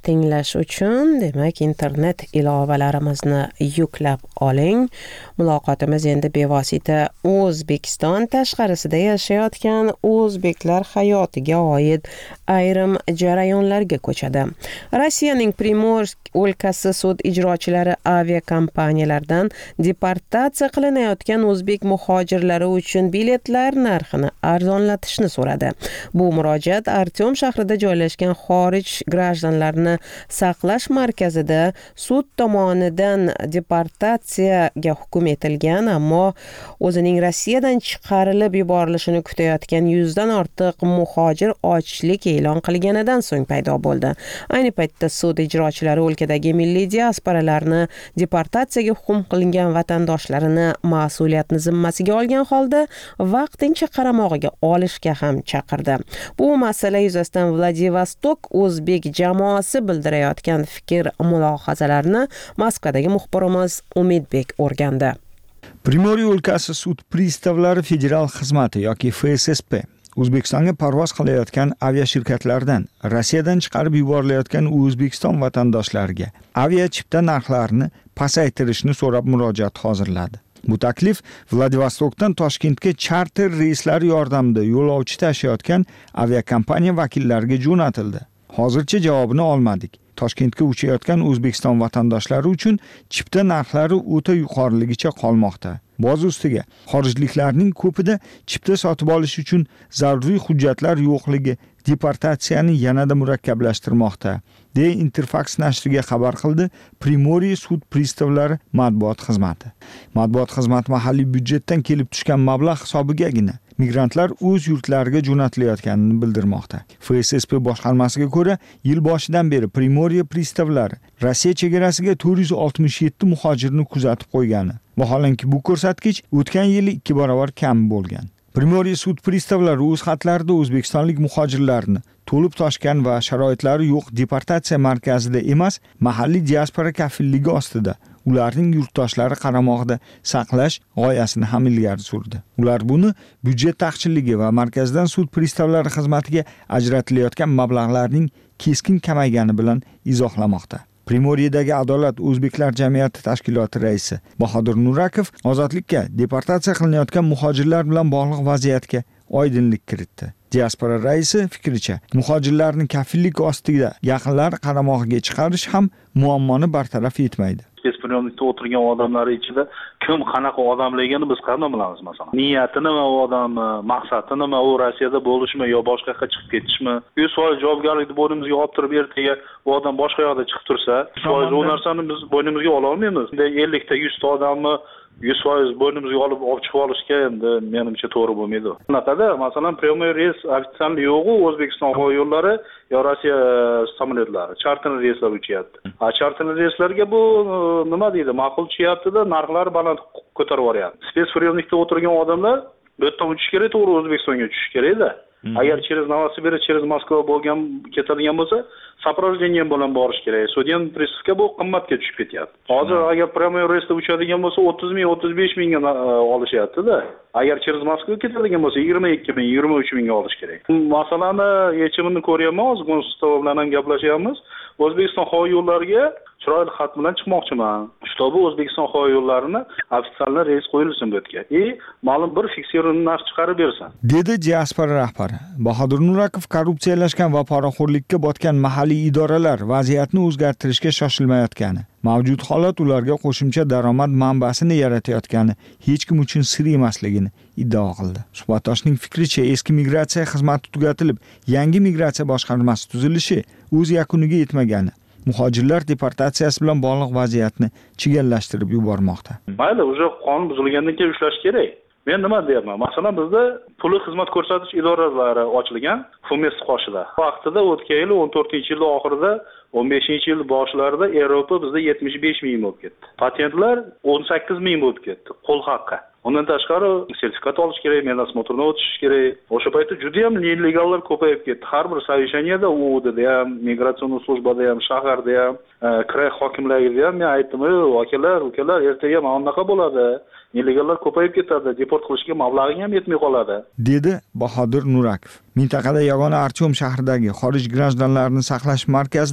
A: tinglash uchun demak internet ilovalarimizni yuklab oling. Muloqotimiz endi bevosita O'zbekiston tashqarisida yashayotgan o'zbeklar hayotiga oid ayrim jarayonlarga ko'chadi. Rossiyaning Primorsk o'lkasi sud ijrochilari aviakompaniyalardan deportatsiya qilinayotgan o'zbek muhojirlari uchun biletlar narxini arzonlatishni so'radi. Bu murojaat Artyom shahrida joylashgan xorij grajdanlarini saqlash markazida sud tomonidan deportatsiyaga hukm etilgan, ammo o'zining Rossiyadan chiqarilib yuborilishini kutayotgan yuzdan ortiq muhojir ochlik e'lon qilganidan so'ng paydo bo'ldi. Ayni paytda sud ijrochilari o'lkadagi milliy diasporalarni deportatsiyaga hukm qilingan vatandoshlarini mas'uliyatni zimmasiga olgan holda vaqtincha qaramog'iga olishga ham chaqirdi. Bu masala yuzasidan Vladivostok o'zbek jamoasi bildirayotgan fikr mulohazalarini Moskvadagi muxbirimiz Umidbek o'rgandi.
J: Primorye o'lkasi sud pristavlari federal xizmati yoki F S S P O'zbekistonga parvoz qilayotgan aviashirkatlardan Rossiyadan chiqarib yuborilayotgan O'zbekiston vatandoshlariga avia chipta narxlarini pasaytirishni so'rab murojaat hozirladi. Bu taklif Vladivostokdan Toshkentga charter reyslari yordamida yo'lovchi tashiyotgan aviakompaniya vakillariga jo'natildi. Hozircha javobini olmadik. Toshkentga uchayotgan O'zbekiston vatandoshlari uchun chipta narxlari o'ta yuqoriligicha qolmoqda. Boz ustiga, xorijliklarning ko'pida chipta sotib olish uchun zaruriy hujjatlar yo'qligi deportatsiyani yanada murakkablashtirmoqda, deya Interfax nashriga xabar qildi Primorye sud pristavlari matbuot xizmati. Matbuot xizmati mahalliy byudjetdan kelib tushgan mablag' hisobigagina migrantlar o'z yurtlariga jo'natilayotganini bildirmoqda. F S S P boshqarmasiga ko'ra, yil boshidan beri Primorye pristavlari Rossiya chegarasiga to'rt yuz oltmish yetti muhojirni kuzatib qo'ygani. Vaholanki bu ko'rsatkich o'tgan yili ikki barobar kam bo'lgan. Primorye sud pristavlari o'z xatlarida o'zbekistonlik muhojirlarni to'lib toshgan va sharoitlari yo'q deportatsiya markazida emas, mahalliy diaspora kafilligi ostida ularning yurtdoshlari qaramog'ida saqlash g'oyasini ham ilgari surdi. Ular buni byudjet taqchilligi va markazdan sud pristavlari xizmatiga ajratilayotgan mablag'larning keskin kamaygani bilan izohlamoqda. Primoryedagi Adolat o'zbeklar jamiyati tashkiloti raisi Bahodir Nurakov ozodlikka deportatsiya qilinayotgan muhojirlar bilan bog'liq vaziyatga oydinlik kiritdi. Diaspora raisi fikricha, muhojirlarni kafillik ostida yaqinlar qaramog'iga chiqarish ham muammoni bartaraf etmaydi.
K: Spespriomlikda o'tirgan odamlar ichida kim qanaqa odamligini biz qanday bilamiz masalan? Niyati nima u odamni, maqsadi nima, u Rossiyada bo'lishmi yo boshqa yoqqa chiqib ketishmi? yuz foiz javobgarlikni bo'ynimizga olib turib ertaga u odam boshqa yoqda chiqib tursa, yuz foiz u narsani biz bo'ynimizga ola olmaymiz. ellik ta yuz ta odamni yuz foiz bo'ynimizga olib olib chiqib olishga endi menimcha to'g'ri bo'lmaydi. Bunaqada masalan prямой reys ofitsial yo'q, O'zbekiston havo yo'llari yo Rossiya samolyotlari charter reyslar uchyapti. Ha, charter reyslarga bu nima deydi, ma'qul tushyapti-da, narxlari baland ko'tarib yuboryapti. Spespriomlikda o'tirgan odamlar bu yerdan uchish kerak, to'g'ri O'zbekistonga uchish kerak-da. Agar через Novosibirsk, через Moskva bo'lgan ketadigan bo'lsa, сопровождение bilan borish kerak. Sudyan pristavga bu qimmatga tushib ketyapti. Hozir agar prямой reysda uchadigan bo'lsa, o'ttiz ming, o'ttiz besh mingga olishyapti-da. Agar через Moskva ketadigan bo'lsa, yigirma ikki ming, yigirma uch mingga olish kerak. Masalani yechimini ko'ryapmiz, Gonstov bilan ham gaplashyapmiz. O'zbekiston havo yo'llariga chiroyli xat bilan chiqmoqchiman. Shtobi O'zbekiston havo yo'llarini ofitsial reys qo'yilsin bu yerga. E, ma'lum bir fiksirованный narx chiqarib bersin.
J: Dedi diaspora rahbari. Bahodir Nurakov korrupsiyalashgan va poraxo'rlikka botgan mahalliy idoralar vaziyatni o'zgartirishga shoshilmayotgani, mavjud holat ularga qo'shimcha daromad manbasini yaratayotgani hech kim uchun sir emasligini iddao qildi. Suhbatdoshning fikricha, eski migratsiya xizmati tugatilib, yangi migratsiya boshqarmasi tuzilishi o'z yakuniga yetmagani muhojirlar deportatsiyasi bilan bog'liq vaziyatni chigallashtirib yubormoqda.
K: Mayli, o'sha qonun buzilgandan keyin ushlash kerak. Men nima deyapman? Masalan, bizda pulli xizmat ko'rsatish idoralari ochilgan Fumes qoshida. Vaqtida o'tgan yil o'n to'rtinchi yil oxirida, o'n beshinchi yil boshlarida Yevropa bizda yetmish besh ming bo'lib ketdi. Patentlar o'n sakkiz ming bo'lib ketdi, qo'l haqqi. Undan tashqari sertifikat olish kerak, medosmotrdan o'tish kerak. O'sha paytda juda ham nelegallar ko'payib ketdi. Har bir savishanyada, u da ham, migratsion slujbada ham, shaharda ham, kray hokimligida ham men aytdim, "Akalar, ukalar, ertaga mana bunaqa bo'ladi. Nelegallar ko'payib ketadi, deport qilishga mablag'ing ham yetmay qoladi",
J: dedi Bahodir Nurakov. Mintaqada yagona Artyom shahridagi xorij grajdanlarini saqlash markazida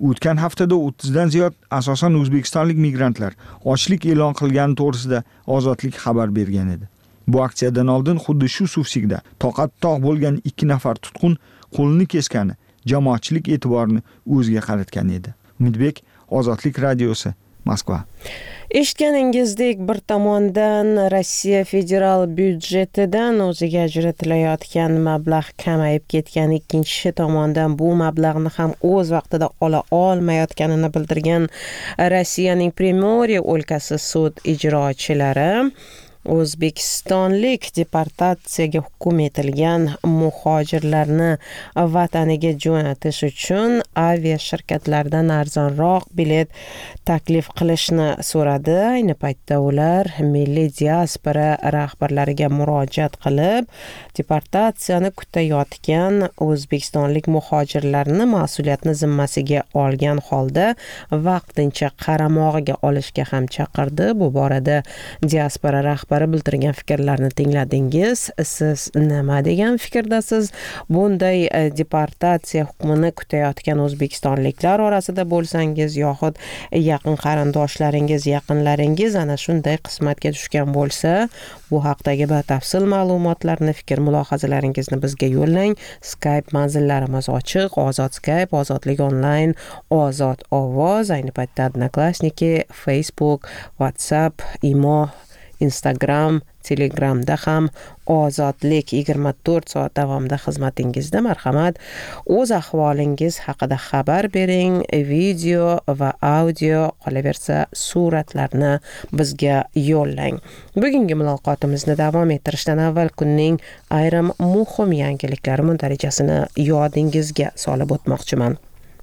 J: O'tgan haftada o'ttizdan ziyod asosan o'zbekistonlik migrantlar ochlik e'lon qilgani to'g'risida Ozodlik xabar bergan edi. Bu aksiyadan oldin xuddi shu suvsikda toqat tog' bo'lgan ikki nafar tutqun qo'lini kesgani jamoatchilik e'tiborini o'ziga qaratgan edi. Umidbek, Ozodlik radiosi, Moskva.
A: Eshitganingizdek, bir tomondan Rossiya federal byudjetidan o'ziga ajratilayotgan mablag' kamayib ketgan, ikkinchi tomondan bu mablag'ni ham o'z vaqtida ola olmayotganini bildirgan Rossiyaning Primorye o'lkasi sud ijrochilari O'zbekistonlik deportatsiyaga hukm etilgan muhojirlarni vataniga jo'natish uchun aviashirkatlardan arzonroq bilet taklif qilishni so'radi. Ayni paytda ular milliy diaspora rahbarlariga murojaat qilib, deportatsiyani kutayotgan o'zbekistonlik muhojirlarni mas'uliyatni zimmasiga olgan holda vaqtincha qaramog'iga olishga ham chaqirdi. Bu borada diaspora rahbari bildirgan fikrlarni tingladingiz. Siz nima degan fikrdasiz? Bunday deportatsiya hukmini kutayotgan o'zbekistonliklar orasida bo'lsangiz yoxud yaqin qarindoshlaringiz, yaqinlaringiz ana shunday qismatga tushgan bo'lsa, bu haqdagi batafsil ma'lumotlarni, fikr mulohazalaringizni bizga yo'llang. Skype manzillarimiz ochiq. Ozod Skype, Ozodlik onlayn, Ozod ovoz. Ayni paytda Odnoklassniki, Facebook, WhatsApp, Imo, Instagram, Telegramda ham Ozodlik yigirma to'rt soat davomida xizmatingizda. Marhamat, o'z ahvolingiz haqida xabar bering, video va audio, qolaversa suratlarni bizga yo'llang. Bugungi muloqotimizni davom ettirishdan avval kunning ayrim muhim yangiliklari mundarajasini yodingizga solib o'tmoqchiman.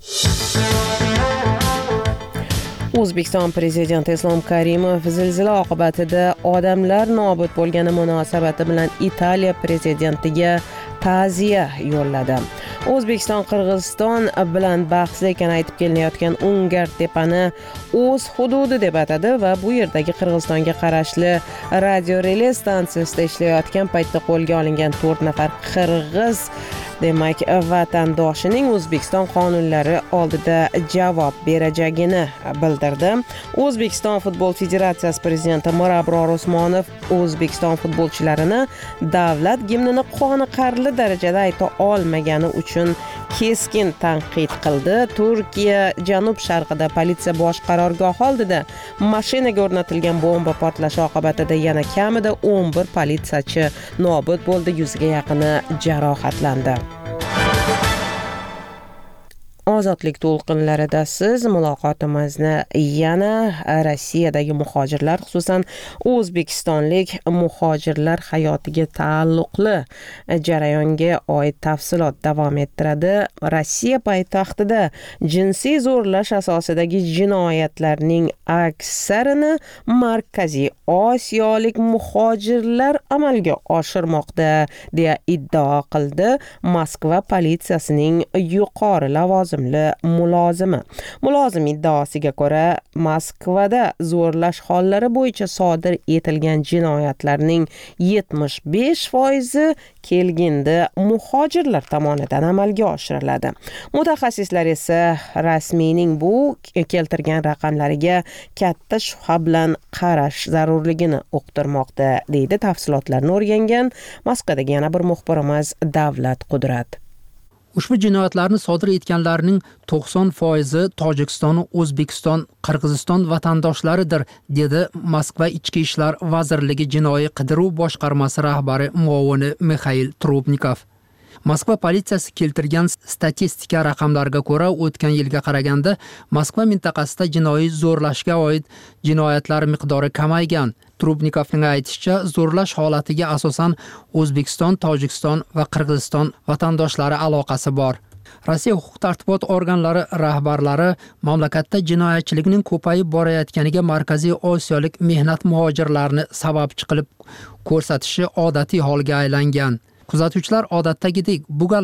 A: O'zbekiston prezidenti Islom Karimov zilzila oqibatida odamlar nobud bo'lgani munosabati bilan Italiya prezidentiga ta'ziya yo'lladi. O'zbekiston Qirg'iziston bilan bahsda ekan aytib kelinayotgan Ungar tepani o'z hududi deb atadi va bu yerdagi Qirg'izistonga qarashli radio relay stansiyasida ishlayotgan paytda qo'lga olingan to'rt nafar qirg'iz demak vatandoshining O'zbekiston qonunlari oldida javob berajagini bildirdi. O'zbekiston Futbol Federatsiyasi prezidenti Mirabror Usmonov O'zbekiston futbolchilarini davlat gimnini qoniqarli darajada ayta olmagani uchun keskin tanqid qildi. Turkiya janub sharqida politsiya bosh qarorgohi oldida mashinaga o'rnatilgan bomba portlashi oqibatida yana kamida o'n bir politsiyachi nobud bo'ldi, yuzga yaqini jarohatlandi. Ozodlik to'lqinlarida siz muloqotimizni yana Rossiyadagi muhojirlar, xususan o'zbekistonlik muhojirlar hayotiga taalluqli jarayonga oid tafsilot davom ettiradi. Rossiya poytaxtida jinsiy zo'rlash asosidagi jinoyatlarning aksarini Markaziy Osiyolik muhojirlar amalga oshirmoqda deya iddao qildi Moskva politsiyasining yuqori lavozim mulozimi. Mulozim iddaosiga ko'ra, Moskvada zo'rlash hollari bo'yicha sodir etilgan jinoyatlarning yetmish besh foizi kelgindi muhojirlar tomonidan amalga oshiriladi. Mutaxassislar esa rasmiyning bu keltirgan raqamlariga katta shubha bilan qarash zarurligini uqtirmoqda, deydi tafsilotlarni o'rgangan Moskvadagi yana bir muxbirimiz Davlat Qudrat.
E: Ushbu jinoyatlarni sodir etganlarning to'qson foizi Tojikiston, O'zbekiston, Qirg'iziston vatandoshlaridir, dedi Moskva Ichki ishlar vazirligi jinoiy qidiruv boshqarmasi rahbari muovini Mikhail Trubnikov. Moskva politsiyasi keltirgan statistika raqamlariga ko'ra, o'tgan yilga qaraganda Moskva mintaqasida jinoiy zo'rlashga oid jinoyatlar miqdori kamaygan. Trubnikovning aytishicha, zo'rlash holatiga asosan O'zbekiston, Tojikiston va Qirg'iziston vatandoshlari aloqasi bor. Rossiya huquq-tartibot organlari rahbarlari mamlakatda jinoyatchilikning ko'payib borayotganiga Markaziy Osiyolik mehnat muhojirlarini sababchi qilib ko'rsatishi odatiy holga aylangan. Kuzatuvchilar odatdagidek bu gal ham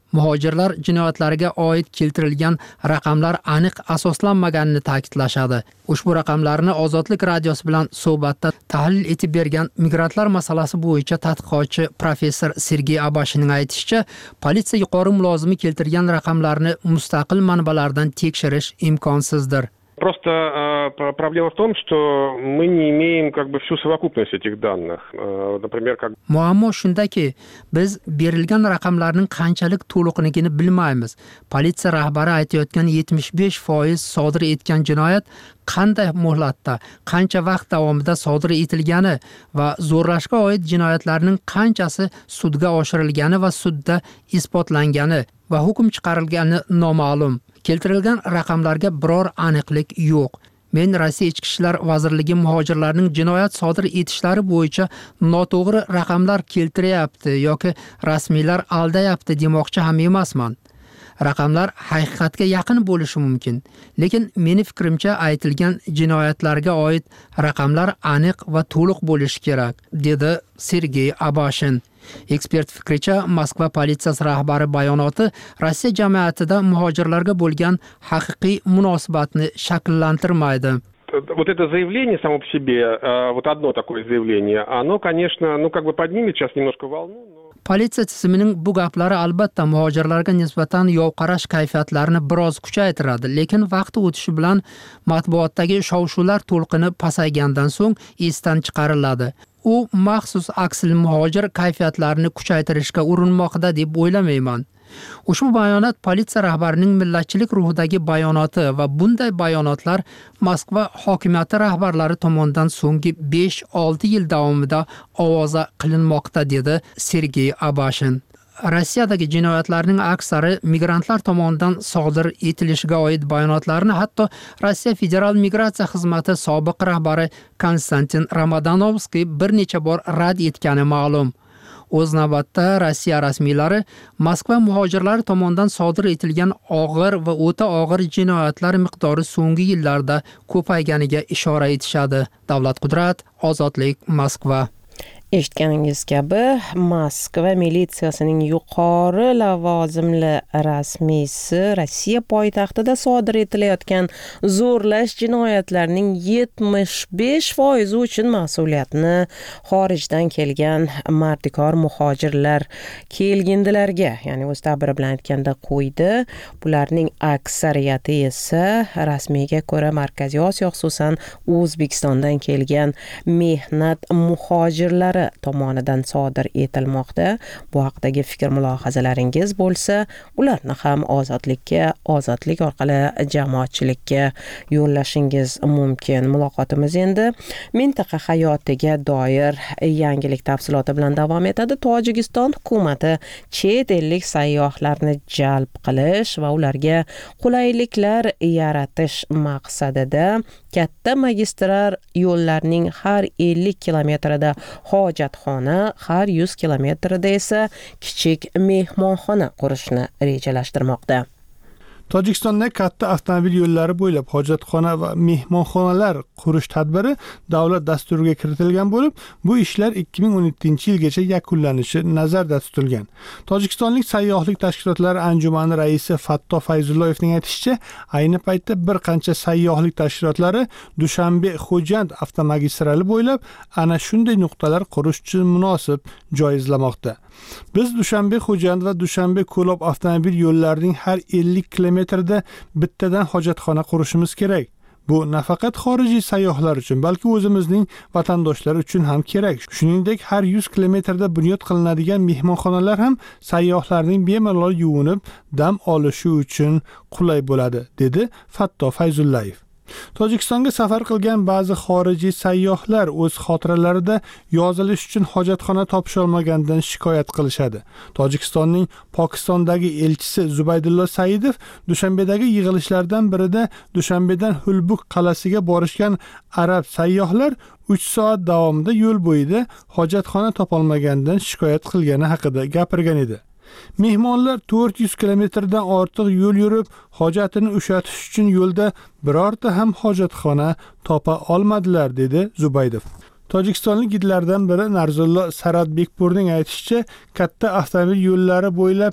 E: Muhojirlar jinoyatlariga oid keltirilgan raqamlar aniq asoslanmaganini ta'kidlashadi. Ushbu raqamlarni Ozodlik radiosi bilan suhbatda tahlil etib bergan migrantlar masalasi bo'yicha tadqiqotchi professor Sergey Abashinning aytishicha, politsiya yuqori mulozimi keltirgan raqamlarni mustaqil manbalardan tekshirish imkonsizdir.
L: Просто э, проблема в том, что мы не имеем как бы всю совокупность этих данных. Э, например, как
E: Muammo shundaki, biz berilgan raqamlarning qanchalik to'liqligini bilmaymiz. Politsiya rahbari aytayotgan yetmish besh foiz sodir etgan jinoyat qanday muhlatda, qancha vaqt davomida sodir etilgani va zo'rlashga oid jinoyatlarning qanchasi sudga oshirilgani va sudda isbotlangani va hukm chiqarilgani noma'lum. Keltirilgan raqamlarga biror aniqlik yo'q. Men Rossiya Ichki ishlar vazirligi muhojirlarning jinoyat sodir etishlari bo'yicha noto'g'ri raqamlar keltiryapti yoki rasmiylar aldayapti demoqchi ham emasman. Raqamlar haqiqatga yaqin bo'lishi mumkin, lekin meni fikrimcha aytilgan jinoyatlarga oid raqamlar aniq va to'liq bo'lishi kerak, dedi Sergey Abashin. Ekspert fikricha, Moskva politsiyasi rahbari bayonoti Rossiya jamiyatida muhojirlarga bo'lgan haqiqiy munosabatni shakllantirmaydi.
L: Вот это заявление само по себе, вот одно такое заявление, оно, конечно, ну как бы поднимет сейчас немножко волну, но
E: Politsiya tizimining bu gaplari albatta muhojirlarga nisbatan yovqarash kayfiyatlarini biroz kuchaytiradi, lekin vaqt o'tishi bilan matbuotdagi shov-shuvlar to'lqini pasaygandan so'ng esdan chiqariladi. U maxsus aksil muhojir kayfiyatlarini kuchaytirishga urinmoqda deb o'ylamayman. Ushbu bayonot politsiya rahbarining millatchilik ruhidagi bayonoti va bunday bayonotlar Moskva hokimiyati rahbarlari tomonidan so'nggi besh olti yil davomida ovoza qilinmoqda, dedi Sergey Abashin. Rossiyadagi jinoyatlarning aksari migrantlar tomonidan sodir etilishiga oid bayonotlarni hatto Rossiya Federal migratsiya xizmati sobiq rahbari Konstantin Ramadanovskiy bir necha bor rad etgani ma'lum. O'z navbatda Rossiya rasmiylari Moskva muhojirlari tomonidan sodir etilgan og'ir va o'ta og'ir jinoyatlar miqdori so'nggi yillarda ko'payganiga ishora etishadi. Davlat Qudrat, Ozodlik, Moskva.
A: Eshitganingiz kabi, Moskva militsiyasining yuqori lavozimli rasmiysi Rossiya poytaxtida sodir etilayotgan zo'rlash jinoyatlarining yetmish besh foizi uchun mas'uliyatni xorijdan kelgan mardikor muhojirlar kelgindilarga, ya'ni o'z ta'biri bilan aytganda qo'ydi. Bularning aksariyati esa rasmiyga ko'ra Markaziy Osiyo, xususan O'zbekistondan kelgan mehnat muhojirlari tomonidan sodir etilmoqda. Bu haqdagi fikr mulohazalaringiz bo'lsa, ularni ham Ozodlikka, Ozodlik orqali jamoatchilikka yo'llashingiz mumkin. Muloqotimiz endi mintaqa hayotiga doir yangilik tafsiloti bilan davom etadi. Tojikiston hukumati chet ellik sayyohlarni jalb qilish va ularga qulayliklar yaratish maqsadida katta magistral yo'llarning har ellik kilometrida hojatxona, har yuz kilometrda esa kichik mehmonxona qurishni rejalashtirmoqda.
G: Tojikistonda katta avtomobil yo'llari bo'ylab hojatxona va mehmonxonalar qurish tadbiri davlat dasturiga kiritilgan bo'lib, bu ishlar ikki ming o'n yettinchi yilgacha yakunlanishi nazarda tutilgan. Tojikistonlik sayyohlik tashkilotlari anjumani raisi Fatto Fayzulloyevning aytishicha, ayni paytda bir qancha sayyohlik tashkilotlari Dushanbe-Xo'jand avtomagistrali bo'ylab ana shunday nuqtalar qurish uchun munosib joy izlamoqda. Biz Dushanbe-Xo'jand va Dushanbe-Ko'lob avtomobil yo'llarining har ellik kilometrda bittadan hojatxona qurishimiz kerak. Bu nafaqat xorijiy sayyohlar uchun, balki o'zimizning vatandoshlar uchun ham kerak. Shuningdek, har yuz kilometrda bunyod qilinadigan mehmonxonalar ham sayyohlarning bemalol yuvinib, dam olishi uchun qulay bo'ladi, dedi Fatto Fayzullayev. Tojikistonga safar qilgan ba'zi xorijiy sayyohlar o'z xotiralarida yozilish uchun hojatxona topisha olmaganidan shikoyat qilishadi. Tojikistonning Pokistondagi elchisi Zubaydullo Saidov Dushanbedagi yig'ilishlardan birida Dushanbedan Hulbuk qalasiga borishgan arab sayyohlar uch soat davomida yo'l bo'yida hojatxona topolmaganidan shikoyat qilgani haqida gapirgan edi. Mehmonlar to'rt yuz kilometrdan ortiq yo'l yurib, hojatini ushatish uchun yo'lda birorta ham hojatxona topa olmadilar, dedi Zubaydov. Tojikistonlik gidlardan biri Narzullo Saradbekpurning aytishicha, katta avtomobil yo'llari bo'ylab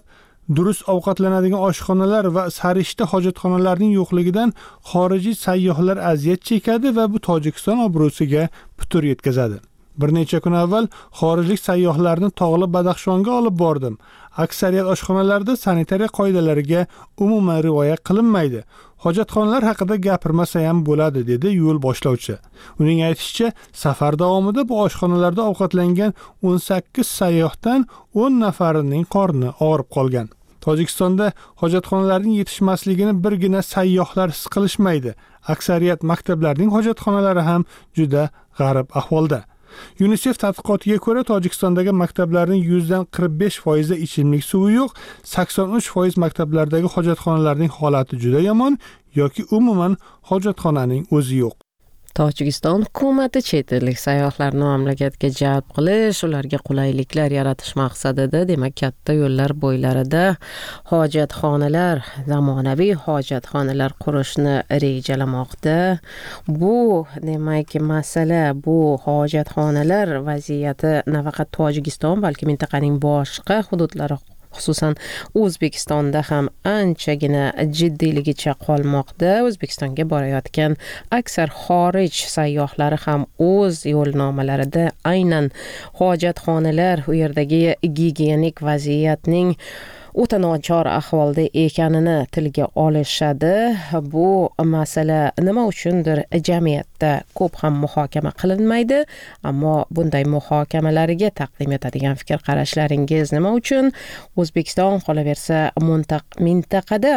G: durust ovqatlanadigan oshxonalar va sarishta hojatxonalarning yo'qligidan xorijiy sayyohlar aziyat chekadi va bu Tojikiston obro'siga putur yetkazadi. Bir necha kun avval xorijlik sayyohlarni Tog'li Badaxshonga olib bordim. Aksariyat oshxonalarda sanitariya qoidalariga umuman rioya qilinmaydi. Hojatxonalar haqida gapirmasa ham bo'ladi, dedi yo'l boshlovchi. Uning aytishicha, safar davomida bu oshxonalarda ovqatlangan o'n sakkiz sayyohdan o'n nafarining qorni og'rib qolgan. Tojikistonda hojatxonalarning yetishmasligini birgina sayyohlar his qilishmaydi. Aksariyat maktablarning hojatxonalari ham juda g'arib ahvolda. UNICEF tadqiqotiga ko'ra, Tojikistondagi maktablarning yuzdan qirq besh foizi ichimlik suvi yo'q, sakson uch foiz maktablardagi hojatxonalarning holati juda yomon yoki umuman hojatxonaning o'zi yo'q.
A: Tojikiston hukumati chet ellik sayyohlarni mamlakatga jalb qilish, ularga qulayliklar yaratish maqsadida, demak, katta yo'llar bo'ylarida hojatxonalar, zamonaviy hojatxonalar qurishni rejalamoqda. Bu, demak, masala, bu hojatxonalar vaziyati nafaqat Tojikiston, balki mintaqaning boshqa hududlari, xususan O'zbekistonda ham anchagina jiddiyligicha qolmoqda. O'zbekistonga borayotgan aksar xorij sayyohlari ham o'z yo'lnomalarida aynan hojatxonalar, u yerdagi gigiyenik vaziyatning o'ta nochor ahvolda ekanini tilga olishadi. Bu masala nima uchundir jamiyatda ko'p ham muhokama qilinmaydi, ammo bunday muhokamalarga taqdim etadigan fikr qarashlaringiz nima uchun? O'zbekiston qolaversa mintaqada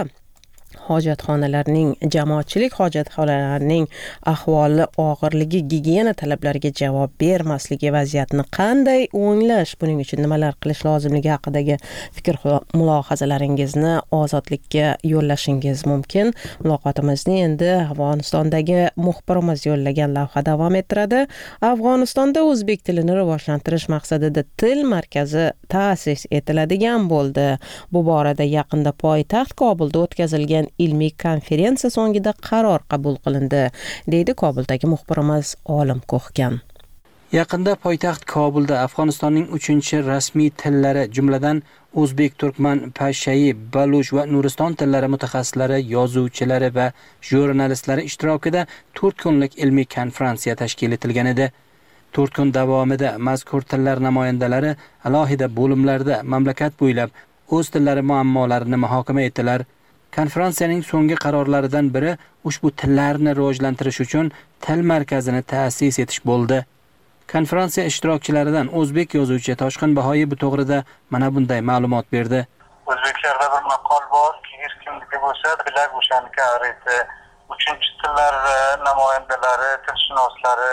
A: hojatxonalarning, jamoatchilik hojatxonalarining ahvoli og'irligi, gigiyena talablariga javob bermasligi vaziyatni qanday o'nglash, buning uchun nimalar qilish lozimligi haqidagi fikr mulohazalaringizni Ozodlikka yo'llashingiz mumkin. Muloqotimizni endi Afg'onistondagi muxbirimiz yo'llagan lavha davom ettiradi. Afg'onistonda o'zbek tilini rivojlantirish maqsadida til markazi ta'sis etiladigan bo'ldi. Bu borada yaqinda poytaxt Kobulda o'tkazilgan ilmiy konferensiya so'ngida qaror qabul qilindi, deydi Kobuldagi muxbirimiz Olim Ko'xgan.
E: Yaqinda poytaxt Kobulda Afg'onistonning uchinchi rasmiy tillari, jumladan o'zbek, turkman, pashshayi, baluch va nuriston tillari mutaxassislari, yozuvchilari va jurnalistlari ishtirokida to'rt kunlik ilmiy konferensiya tashkil etilgan edi. to'rt kun davomida mazkur tillar namoyandalari alohida bo'limlarda mamlakat bo'ylab o'z tillari muammolarini muhokama etdilar. Konferensiyaning so'nggi qarorlaridan biri ushbu tillarni rivojlantirish uchun til markazini ta'sis etish bo'ldi. Konferensiya ishtirokchilaridan o'zbek yozuvchi Toshqin Bahoyi bu to'g'rida mana bunday ma'lumot berdi.
M: O'zbeklarda bir maqol bor, hech kimniki bo'lsa, bilak o'shaniki araydi. Uchinchi tillar namoyandalari, tilshunoslari,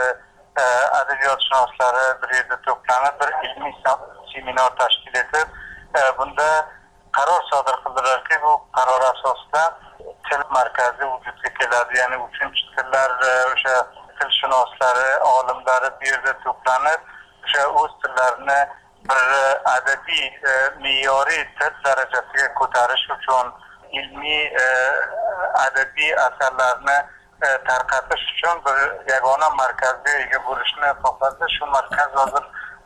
M: adabiyotshunoslari bir yerda to'planib, bir ilmiy seminar tashkil etib, bunda qaror sodir qildilarki, bu qaror asosida til markazi vujudga keladi. Ya'ni uchinchi tillar o'sha tilshunoslari, olimlari bu yerda to'planib, o'sha o'z tillarini bir adabiy, me'yoriy til darajasiga ko'tarish uchun, ilmiy adabiy asarlarni tarqatish uchun bir yagona markazga ega bo'lishni xohladi. Shu markaz hozir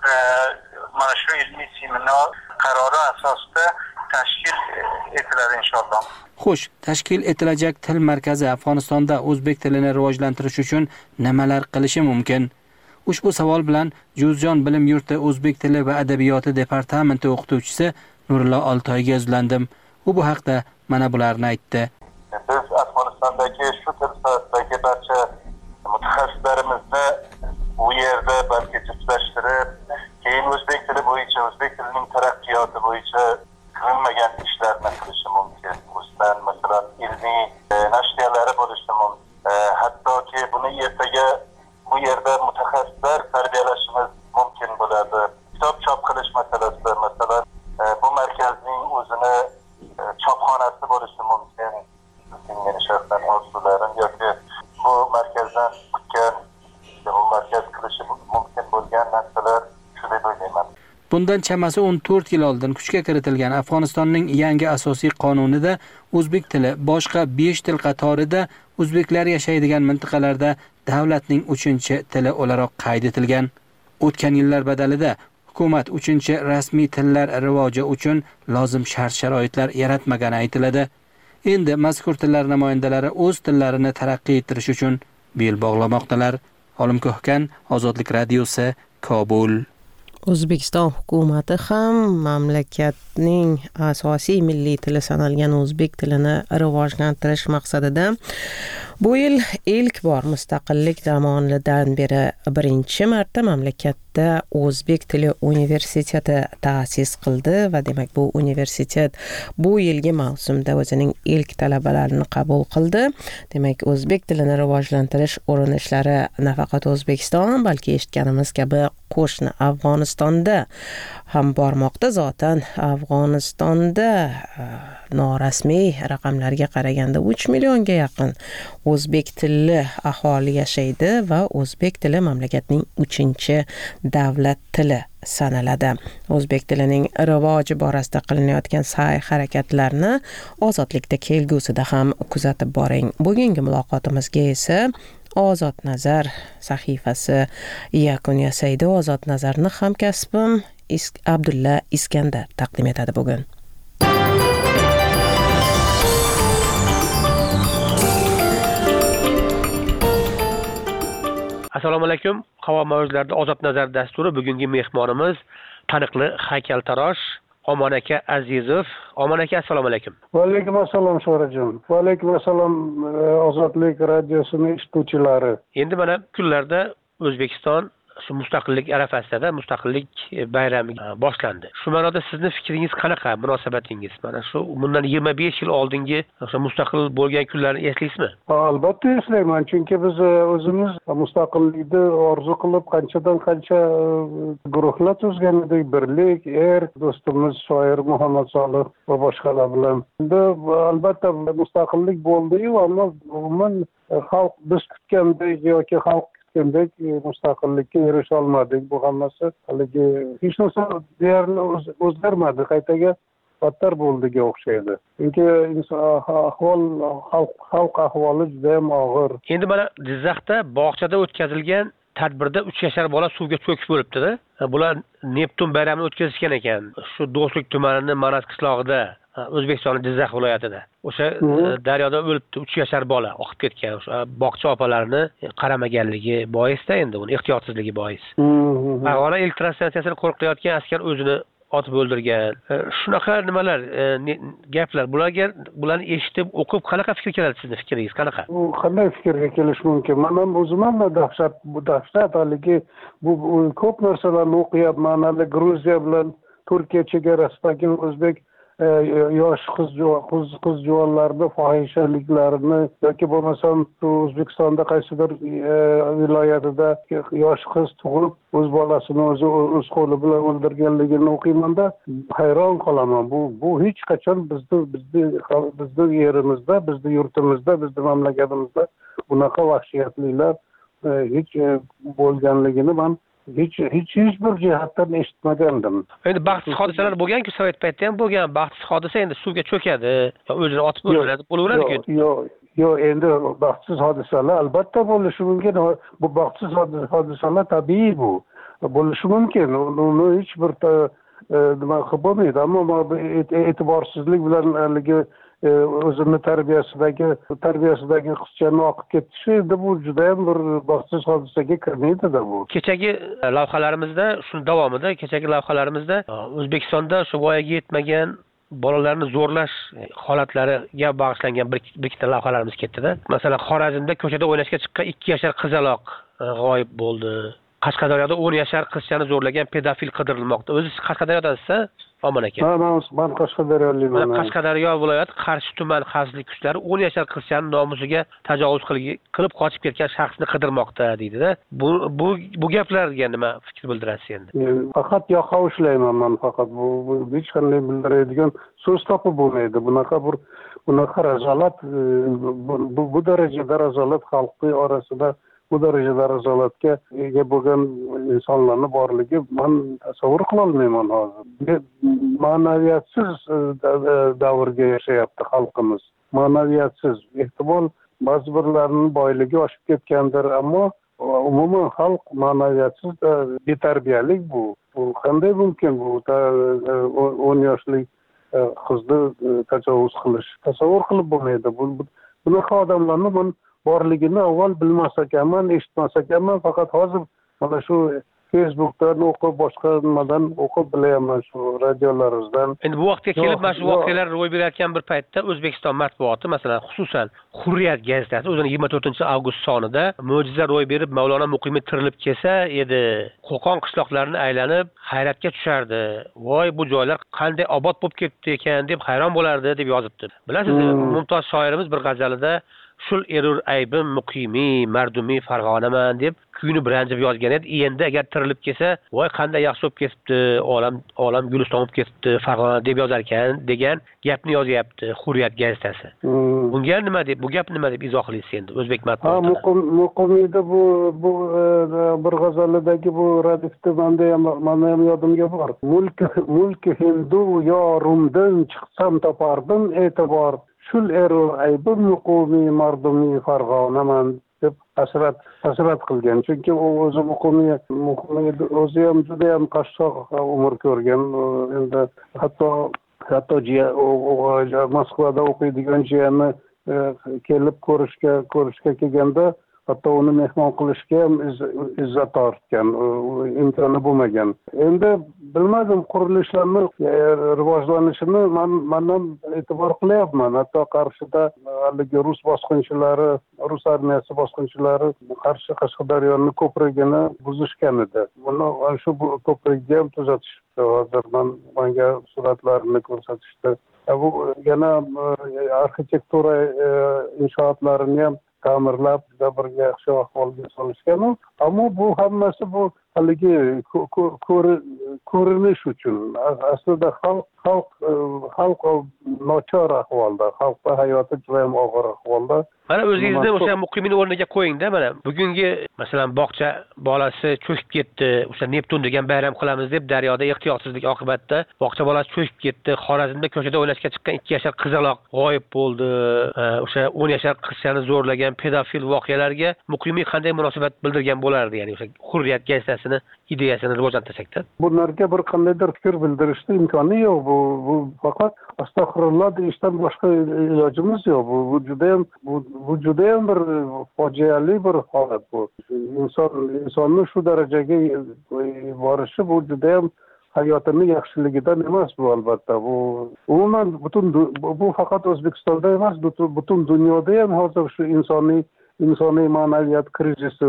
M: mana shu ilmiy seminar qarori asosida tashkil etiladi inshaalloh.
E: Xo'sh, tashkil etilajak til markazi Afg'onistonda o'zbek tilini rivojlantirish uchun nimalar qilishi mumkin? Ushbu savol bilan Juzjon bilim yurti o'zbek tili va adabiyoti departamenti o'qituvchisi Nurullo Oltoyga yuzlandim. U bu haqda mana bularni aytdi.
M: Biz Afg'onistondagi shu til sohasidagi barcha mutaxassislarimizni u yerda balki jutlashtirib, keyin o'zbek tili bo'yicha, o'zbek tilining taraqqiyoti bo'yicha qilinmagan ishlarni qilishi mumkin. O'zdan masalan ilmiy nashriyalari bo'lishi mumkin. Hattoki buni ertaga bu yerda mutaxassislar tarbiyalashimiz mumkin bo'ladi. Kitob chop qilish masalasida masalan bu markazning o'zini chopxonasi bo'lishi mumkin. Meni shaxsan orzularim yoki bu markazdan kutgan, bu markaz qilishi mumkin bo'lgan narsalar shu deb o'ylayman.
E: Bundan chamasi o'n to'rt yil oldin kuchga kiritilgan Afg'onistonning yangi asosiy qonunida o'zbek tili boshqa besh til qatorida o'zbeklar yashaydigan mintaqalarda davlatning uchinchi tili o'laroq qayd etilgan. O'tgan yillar badalida
N: hukumat uchinchi rasmiy tillar rivoji uchun lozim shart-sharoitlar yaratmagani aytiladi. Endi mazkur tillar namoyandalari o'z tillarini taraqqiy ettirish uchun bel bog'lamoqdalar. Olim Ko'hkan, Ozodlik radiosi, Kobul.
A: O'zbekiston hukumati ham mamlakatning asosiy milliy tili sanalgan o'zbek tilini rivojlantirish maqsadida bu yil ilk bor mustaqillik zamonidan beri birinchi marta mamlakatda o'zbek tili universiteti ta'sis qildi va demak bu universitet bu yilgi mavsumda o'zining ilk talabalarini qabul qildi. Demak, o'zbek tilini rivojlantirish urinishlari nafaqat O'zbekiston, balki eshitganimiz kabi qo'shni Afg'onistonda ham bormoqda. Zotan Afg'onistonda norasmiy raqamlarga qaraganda uch millionga yaqin o'zbek tilli aholi yashaydi va o'zbek tili mamlakatning uchinchi davlat tili sanaladi. O'zbek tilining rivoji borasida qilinayotgan sa'y-harakatlarni Ozodlikda kelgusida ham kuzatib boring. Bugungi muloqotimizga esa Ozod Nazar sahifasi yakun yasaydi. Ozod Nazarni hamkasbim Abdulla Iskandar taqdim etadi bugun.
D: Assalomu alaykum. Havo mavzularida Ozod Nazar dasturi. Bugungi mehmonimiz taniqli haykaltarosh Omon aka Azizov. Omon aka, assalomu alaykum.
B: Va alaykum assalom Sho'rajon. Va alaykum assalom Ozodlik radiosining eshituvchilari.
D: Endi mana kunlarda O'zbekiston shu mustaqillik arafasida mustaqillik bayrami boshlandi. Shu ma'noda sizning fikringiz qanaqa, munosabatingiz? Mana shu bundan yigirma besh yil oldingi o'sha mustaqil bo'lgan kunlarni eslaysizmi?
B: Albatta eslayman, chunki biz o'zimiz mustaqillikni orzu qilib qanchadan qancha guruhlar tuzgan edik, birlik, er, do'stimiz shoir Muhammad Solih va boshqalar bilan. Endi albatta mustaqillik bo'ldi-yu, ammo umuman xalq biz kutgandek yoki xalq kutgandek mustaqillikka erisha olmadik. Bu hammasi haligi hech narsa deyarli o'zgarmadi, qaytaga battar bo'ldiga o'xshaydi. Chunki ahvol xalq xalq ahvoli juda ham og'ir.
D: Endi mana Jizzaxda bog'chada o'tkazilgan tadbirda uch yashar bola suvga cho'kib o'libdi-da. Bular Neptun bayramini o'tkazishgan ekan. Shu Do'stlik tumanining Manas qishlog'ida, O'zbekistonning Jizzax viloyatida. O'sha daryoda o'libdi uch yashar bola, oqib ketgan. O'sha bog'cha opalarini qaramaganligi boisda, endi uni ehtiyotsizligi bois. Farg'ona elektr stansiyasini qo'riqlayotgan askar o'zini otib o'ldirgan. Shunaqa nimalar, gaplar. Bularga bularni eshitib, o'qib qanaqa fikr keladi sizning fikringiz qanaqa?
B: Bu qanday fikrga kelish mumkin? Men o'zim ham dahshat, bu dahshat haligi bu ko'p narsalarni o'qiyapman. Hali Gruziya bilan Turkiya chegarasidagi o'zbek yosh qiz qiz juvonlarni fohishaliklarini yoki bo'lmasam O'zbekistonda qaysidir viloyatida yosh qiz tug'ilib o'z bolasini o'zi o'z qo'li bilan o'ldirganligini o'qiymanda hayron qolaman. Bu bu hech qachon bizni bizni bizni yerimizda, bizni yurtimizda, bizni mamlakatimizda bunaqa vahshiyatliklar hech bo'lganligini men hech hech hech bir jihatdan eshitmagandim.
D: Endi baxtsiz hodisalar bo'lgan-ku, Sovet paytida ham bo'lgan. Baxtsiz hodisa endi suvga cho'kadi, o'zini otib o'ldiradi, bo'laveradi-ku.
B: Yo'q, yo'q, endi baxtsiz hodisalar albatta bo'lishi mumkin. Bu baxtsiz hodisalar tabiiy bu. Bo'lishi mumkin. Uni hech bir nima qilib bo'lmaydi, ammo e'tiborsizlik bilan haligi o'zini tarbiyasidagi tarbiyasidagi qizchani oqib ketishi endi bu juda ham bir baxtsiz hodisaga kirmaydi-da bu.
D: Kechagi lavhalarimizda, shuni davomida, kechagi lavhalarimizda O'zbekistonda shu voyaga yetmagan bolalarni zo'rlash holatlariga bag'ishlangan bir ikkita lavhalarimiz ketdi-da. Masalan, Xorazmda ko'chada o'ynashga chiqqan ikki yashar qizaloq g'oyib bo'ldi. Qashqadaryoda o'n yashar qizchani zo'rlagan pedofil qidirilmoqda. O'zi Qashqadaryodasiz-a? Omon aka.
B: Ha, men men Qashqadaryoliman.
D: Qashqadaryo viloyat Qarshi tuman xavfsizlik kuchlari o'n yashar qizchani nomusiga tajovuz qilib qochib ketgan shaxsni qidirmoqda deydi-da. Bu bu bu gaplarga nima fikr bildirasiz endi?
B: Faqat yoqa ushlayman men, faqat bu hech qanday bildiradigan so'z topib bo'lmaydi. Bunaqa bir bunaqa razolat bu bu darajada razolat xalqi orasida bu darajada razolatga ega bo'lgan insonlarni borligi men tasavvur qila olmayman hozir. Ma'naviyatsiz davrga yashayapti xalqimiz. Ma'naviyatsiz. Ehtimol ba'zi birlarning boyligi oshib ketgandir, ammo umuman xalq ma'naviyatsiz betarbiyalik bu. Bu qanday mumkin bu o'n yoshlik qizni tajovuz qilish tasavvur qilib bo'lmaydi. Bunaqa odamlarni men borligini avval bilmas ekanman, eshitmas ekanman, faqat hozir mana shu Facebookdan o'qib, boshqa nimadan o'qib bilaman shu radiolaringizdan.
D: Endi bu vaqtga kelib mana shu voqealar ro'y berayotgan bir paytda O'zbekiston matbuoti, masalan, xususan Hurriyat gazetasi o'zining yigirma to'rtinchi avgust sonida mo'jiza ro'y berib, Mavlono Muqimiy tirilib kelsa edi, Qo'qon qishloqlarini aylanib hayratga tushardi. Voy, bu joylar qanday obod bo'lib ketdi ekan deb hayron bo'lardi deb yozibdi. Bilasiz, Mumtoz shoirimiz bir g'azalida shul erur aybim muqimiy, mardumiy Farg'onaman deb kuyni biranjib yozgan edi. Endi agar tirilib kelsa, voy qanday yaxshi bo'lib ketibdi, olam olam guliston bo'lib ketibdi Farg'ona deb yozar ekan degan gapni yozyapti Hurriyat gazetasi. Bunga nima deb, bu gap nima deb izohlaysiz endi O'zbek matbuotida?
B: Ha, muqimiyda bu bu bir g'azalidagi bu radifda menda ham menda ham yodimga bor. Mulk mulk hindu yorumdan chiqsam topardim e'tibor. Shul erur aybim muqimiy mardumiy Farg'onaman deb hasrat hasrat qilgan. Chunki u o'zi muqimiy muqimiy o'zi ham juda ham qashshoq umr ko'rgan. Endi hatto hatto Moskvada o'qiydigan jiyani kelib ko'rishga ko'rishga kelganda hatto uni mehmon qilishga ham izzat tortgan, imkoni bo'lmagan. Endi bilmadim, qurilishlarni rivojlanishini men ham e'tibor qilyapman. Hatto Qarshida haligi rus bosqinchilari, rus armiyasi bosqinchilari Qarshi Qashqadaryoni ko'prigini buzishgan edi. Buni shu ko'prikni ham tuzatishdi. Hozir menga suratlarini ko'rsatishdi. Bu yana arxitektura inshootlarini ham ta'mirlab bir yaxshi ahvolga solishgan. Ammo bu hammasi bu haligi ko'rinish uchun. Aslida xalq xalq xalq nochor ahvolda, xalqning hayoti juda ham og'ir ahvolda.
D: Mana o'zingizni o'sha muqimning o'rniga qo'ying-da, mana bugungi masalan bog'cha bolasi cho'kib ketdi, o'sha Neptun degan bayram qilamiz deb daryoda ehtiyotsizlik oqibatida bog'cha bolasi cho'kib ketdi. Xorazmda ko'chada o'ynashga chiqqan ikki yashar qizaloq g'oyib bo'ldi. O'sha o'n yashar qizchani zo'rlagan pedofil voqealarga muqimiy qanday munosabat bildirgan bo'lardi, ya'ni o'sha Hurriyat gazetasini ideyasini rivojlantirsak-da.
B: Bunlarga bir qandaydir fikr bildirishning imkoni yo'q. Bu bu faqat astag'firulloh deyishdan boshqa ilojimiz yo'q. Bu bu juda ham bu bu juda ham bir fojiali bir holat bu. Inson insonni shu darajaga borishi bu juda ham hayotini yaxshiligidan emas bu albatta. Bu umuman butun bu faqat O'zbekistonda emas, butun dunyoda ham hozir shu insoniy insoniy ma'naviyat krizisi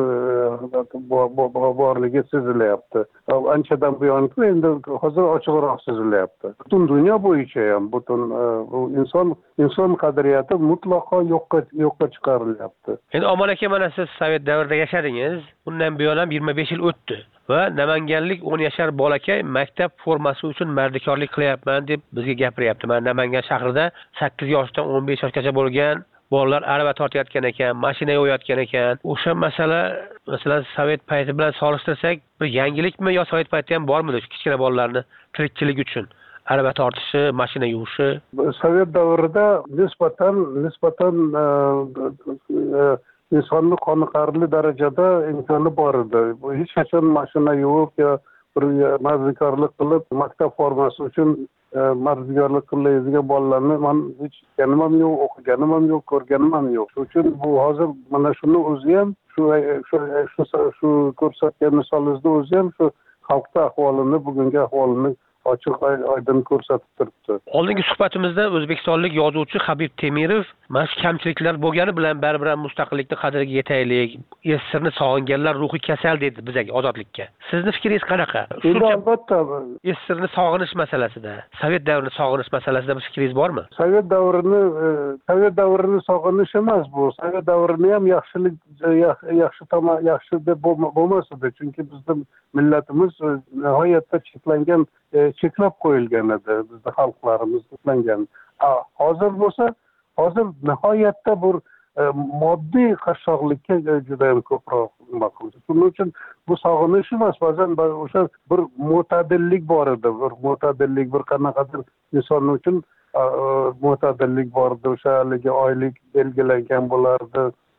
B: borligi sezilyapti. Anchadan buyon endi hozir ochiqroq sezilyapti. Butun dunyo bo'yicha ham butun bu inson inson qadriyati mutlaqo yo'qqa yo'qqa chiqarilyapti.
D: Endi Omon aka, mana siz Sovet davrida yashadingiz. Bundan buyon ham yigirma besh yil o'tdi. Va namanganlik o'n yashar bolakay maktab formasi uchun mardikorlik qilyapman deb bizga gapiryapti. Mana Namangan shahrida sakkiz yoshdan o'n besh yoshgacha bo'lgan bolalar arava tortayotgan ekan, mashina yo'yotgan ekan. O'sha masala, masalan, Sovet payti bilan solishtirsak, bir yangilikmi yo Sovet payti ham bormidi shu kichkina bolalarni tirikchilik uchun arava tortishi, mashina yuvishi?
B: Sovet davrida nisbatan nisbatan insonni qoniqarli darajada imkoni bor edi. Hech qachon mashina yuvib yo bir mardikorlik qilib maktab formasi uchun mardikorlik qilayotgan bolalarni men hech ganim ham yo'q, o'qiganim ham yo'q, ko'rganim ham yo'q. Shuning uchun bu hozir mana shuni o'zi ham shu shu shu ko'rsatgan misolingizda o'zi ham shu xalqning ahvolini, bugungi ahvolini ochiq oydin ko'rsatib turibdi.
D: Oldingi suhbatimizda o'zbekistonlik yozuvchi Habib Temirov mana shu kamchiliklar bo'lgani bilan baribir mustaqillikni qadriga yetaylik, esirni sog'inganlar ruhi kasal dedi bizga ozodlikka. Sizni fikringiz qanaqa?
B: Endi albatta
D: esirni sog'inish masalasida, Sovet davrini sog'inish masalasida bir fikringiz bormi?
B: Sovet davrini Sovet davrini sog'inish emas bu. Sovet davrini ham yaxshilik yaxshi tomon yaxshi deb bo'lmas edi. Chunki bizning millatimiz nihoyatda cheklangan cheklab qo'yilgan edi, bizning xalqlarimiz cheklangan. Hozir bo'lsa, hozir nihoyatda bir moddiy qashshoqlikka juda ham ko'proq nima qildi. Shuning uchun bu sog'inish emas, ba'zan o'sha bir mo'tadillik bor edi, bir mo'tadillik, bir qanaqadir inson uchun mo'tadillik bor edi. O'sha haligi oylik belgilangan bo'lardi.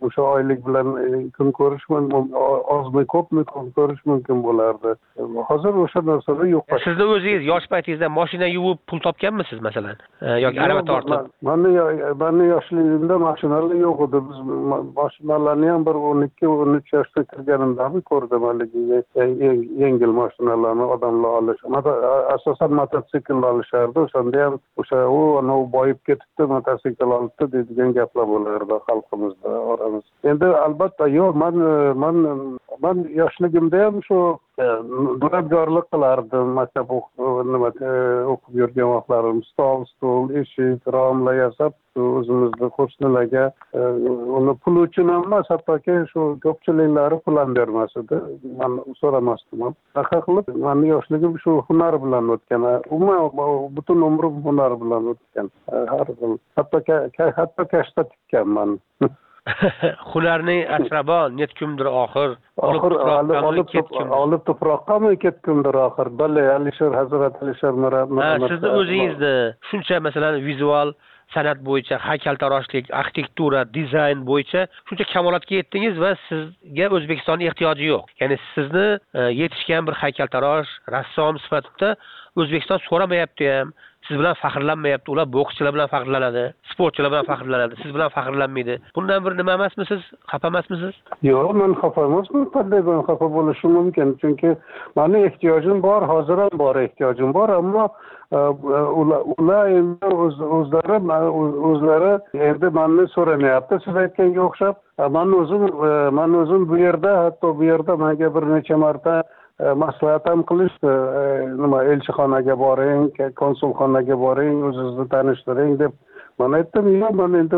B: o'sha oylik bilan kun ko'rish mumkin, ozmi ko'pmi kun ko'rish mumkin bo'lardi. Hozir o'sha narsalar yo'q.
D: Sizni o'zingiz yosh paytingizda mashina yuvib pul topganmisiz masalan yoki arava tortib?
B: Mani mani yoshligimda mashinalar yo'q edi. Biz mashinalarni ham bir o'n ikki o'n uch yoshda kirganimda ko'rdim haligi yengil mashinalarni odamlar olish. Asosan mototsikl olishardi. O'shanda ham o'sha u ana boyib ketibdi, mototsikl olibdi deydigan gaplar bo'lardi xalqimizda oramiz. Endi albatta yo'q, men men men yoshligimda ham shu duradgorlik qilardim. Maktab nima o'qib yurgan vaqtlarim stol, stol, eshik, romlar yasab o'zimizni qo'shnilarga uni pul uchun emas, hattoki shu ko'pchiliklari pul ham bermas edi. Men so'ramasdim. Haqiqat meni yoshligim shu hunar bilan o'tgan. Umuman butun umrim hunar bilan o'tgan. Har xil. Hattoki hatto kashta tikkanman.
D: Hunarning asrabon netkumdir oxir.
B: Oxir olib tuproqqami ketkumdir oxir. Bale Alisher Hazrat Alisher Murad.
D: Sizni o'zingizni shuncha masalan vizual san'at bo'yicha, haykaltaroshlik, arxitektura, dizayn bo'yicha shuncha kamolatga yetdingiz va sizga O'zbekistonning ehtiyoji yo'q. Ya'ni sizni yetishgan bir haykaltarosh, rassom sifatida O'zbekiston so'ramayapti ham. Siz bilan faxrlanmayapti. Ular bokschilar bilan faxrlanadi, sportchilar bilan faxrlanadi. Siz bilan faxrlanmaydi. Bundan bir nima emasmisiz? Xafa emasmisiz?
B: Yo'q, men xafa emasman. Qanday men xafa bo'lishim mumkin? Chunki meni ehtiyojim bor, hozir ham bor ehtiyojim bor, ammo ular endi o'zlari o'zlari endi meni so'ramayapti. Siz aytganga o'xshab, men o'zim men o'zim bu yerda, hatto bu yerda menga bir necha marta maslahat ham qilishdi. Nima elchixonaga boring, konsulxonaga boring, o'zingizni tanishtiring deb. Men aytdim, yo'q, men endi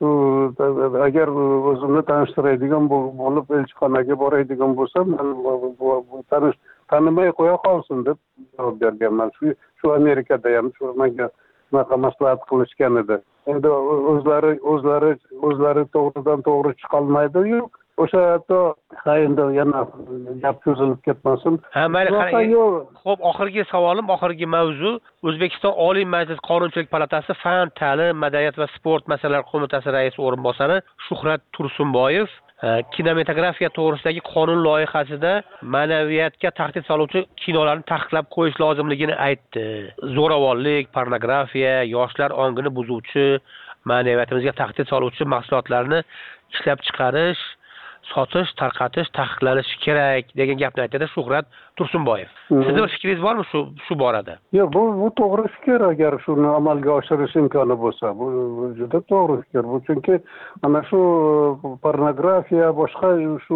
B: agar o'zimni tanishtiradigan bo'lib elchixonaga boradigan bo'lsam, tanish tanimay qo'ya qolsin deb javob berganman. Shu shu Amerikada ham shu menga shunaqa maslahat qilishgan edi. Endi o'zlari o'zlari o'zlari to'g'ridan to'g'ri chiqolmaydi-yu. O'sha hatto endi yana gap cho'zilib ketmasin.
D: Ha, mayli, qarang. Xo'p, oxirgi savolim, oxirgi mavzu O'zbekiston Oliy Majlis Qonunchilik palatasi Fan, ta'lim, madaniyat va sport masalalari qo'mitasi raisi o'rinbosari Shuhrat Tursunboyev kinematografiya to'g'risidagi qonun loyihasida ma'naviyatga tahdid soluvchi kinolarni taqiqlab qo'yish lozimligini aytdi. Zo'ravonlik, pornografiya, yoshlar ongini buzuvchi, ma'naviyatimizga tahdid soluvchi mahsulotlarni ishlab chiqarish, sotish, tarqatish taqiqlanishi kerak degan gapni aytadi Shuhrat Tursunboyev. Sizning bir fikringiz bormi shu shu borada?
B: Yo'q, bu bu to'g'ri fikr agar shuni amalga oshirish imkoni bo'lsa. Bu juda to'g'ri fikr. Bu chunki mana shu pornografiya, boshqa shu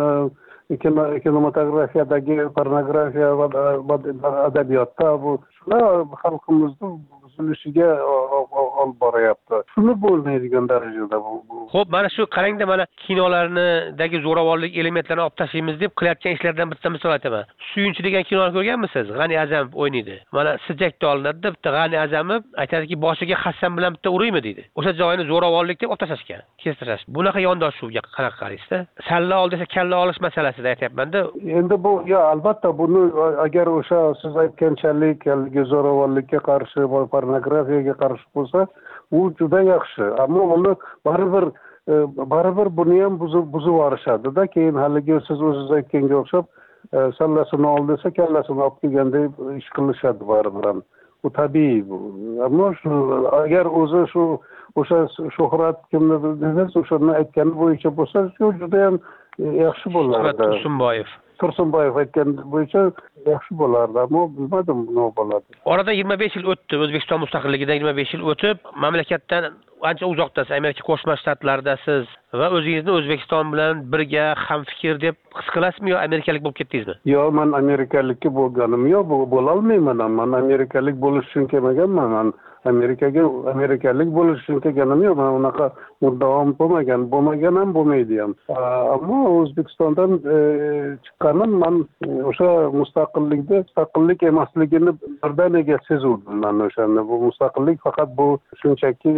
B: kinematografiyadagi pornografiya va adabiyotda bu shular xalqimizni buzilishiga olib boryapti. Shuni bo'lmaydigan darajada bu.
D: Xo'p, mana shu qarangda, mana kinolarnidagi zo'ravonlik elementlarini olib tashlaymiz deb qilayotgan ishlardan bitta misol aytaman. Suyunchi degan kinoni ko'rganmisiz? G'ani Azamov o'ynaydi. Mana sijakda olinadi, bitta G'ani Azamov aytadiki, boshiga hassam bilan bitta uraymi deydi. O'sha joyini zo'ravonlik deb olib tashlashgan. Kesib tashlash. Bunaqa yondashuvga qanaqa qaraysiz-da? Salla ol desa kalla olish masalasida aytayapman-da.
B: Endi bu yo albatta buni agar o'sha siz aytganchalik zo'ravonlikka qarshi, pornografiyaga qarshi bo'lsa, u juda yaxshi. Ammo uni baribir baribir buni ham buzib buzib yuborishadi-da. Keyin haligi siz o'zingiz aytganga o'xshab sallasini ol desa kallasini olib kelgandek ish qilishadi baribir ham. Bu tabiiy bu. Ammo shu agar o'zi shu o'sha Shuhrat kimni dedingiz, o'shani aytgani bo'yicha bo'lsa, shu juda ham yaxshi bo'lardi.
D: Tursunboyev.
B: Tursunboyev aytgan bo'yicha yaxshi bo'lardi, ammo bilmadim nima bo'ladi.
D: Oradan yigirma besh yil o'tdi. O'zbekiston mustaqilligidan yigirma besh yil o'tib, mamlakatdan ancha uzoqdasiz, Amerika Qo'shma Shtatlaridasiz va o'zingizni O'zbekiston bilan birga hamfikr deb his qilasizmi yo amerikalik bo'lib ketdingizmi?
B: Yo'q, men amerikalikka bo'lganim yo'q, bo'la olmayman. Men amerikalik bo'lish uchun kelmaganman. Men Amerikaga amerikalik bo'lish uchun kelganim yo'q. Men unaqa muddaom bo'lmagan, bo'lmagan ham bo'lmaydi ham. Ammo O'zbekistondan chiqqanim men o'sha mustaqillikda mustaqillik emasligini birdaniga sezuvdim men o'shanda. Bu mustaqillik faqat bu shunchaki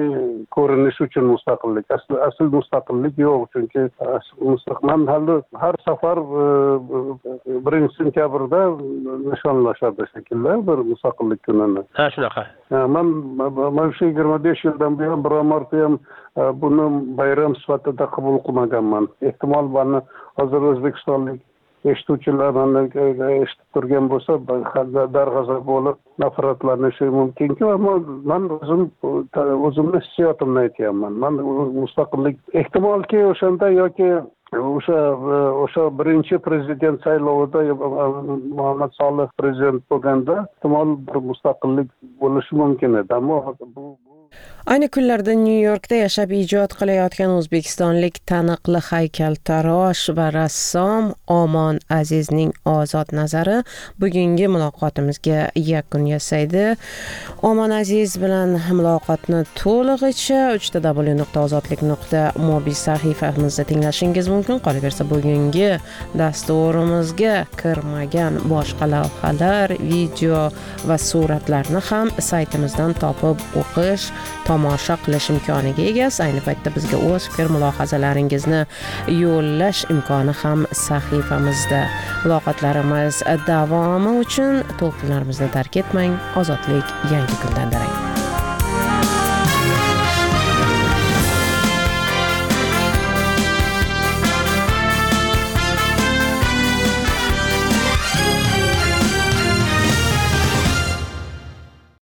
B: ko'rinish uchun mustaqillik. Asl asl mustaqillik yo'q, chunki mustaqman hali har safar birinchi sentyabrda nishonlashadi shekilli bir mustaqillik kunini.
D: Ha, shunaqa.
B: Man mana shu yigirma besh yildan buyon biror marta ham buni bayram sifatida qabul qilmaganman. Ehtimol buni hozir o'zbekistonlik eshituvchilar mani eshitib turgan bo'lsa darg'azab bo'lib nafratlanishi mumkinki, ammo man o'zim o'zimni hissiyotimni aytyapman. Man mustaqillik ehtimolki o'shanda yoki o'sha o'sha birinchi prezident saylovida Muhammad Solih prezident bo'lganda ehtimol bir mustaqillik bo'lishi mumkin edi, ammo bu
A: Ayni kunlarda Nyu-Yorkda yashab ijod qilayotgan o'zbekistonlik taniqli haykaltarosh va rassom Omon Azizning ozod nazari bugungi muloqotimizga yakun yasaydi. Omon Aziz bilan muloqotni to'lig'icha uch w nuqta ozodlik nuqta mobil sahifamizda tinglashingiz mumkin. Qolaversa bugungi dasturimizga kirmagan boshqa lavhalar, video va suratlarni ham saytimizdan topib o'qish, tomosha qilish imkoniga egasiz. Ayni paytda bizga o'z fikr mulohazalaringizni yo'llash imkoni ham sahifamizda. Muloqotlarimiz davomi uchun to'lqinlarimizni tark etmang. Ozodlik yangi kundan darak.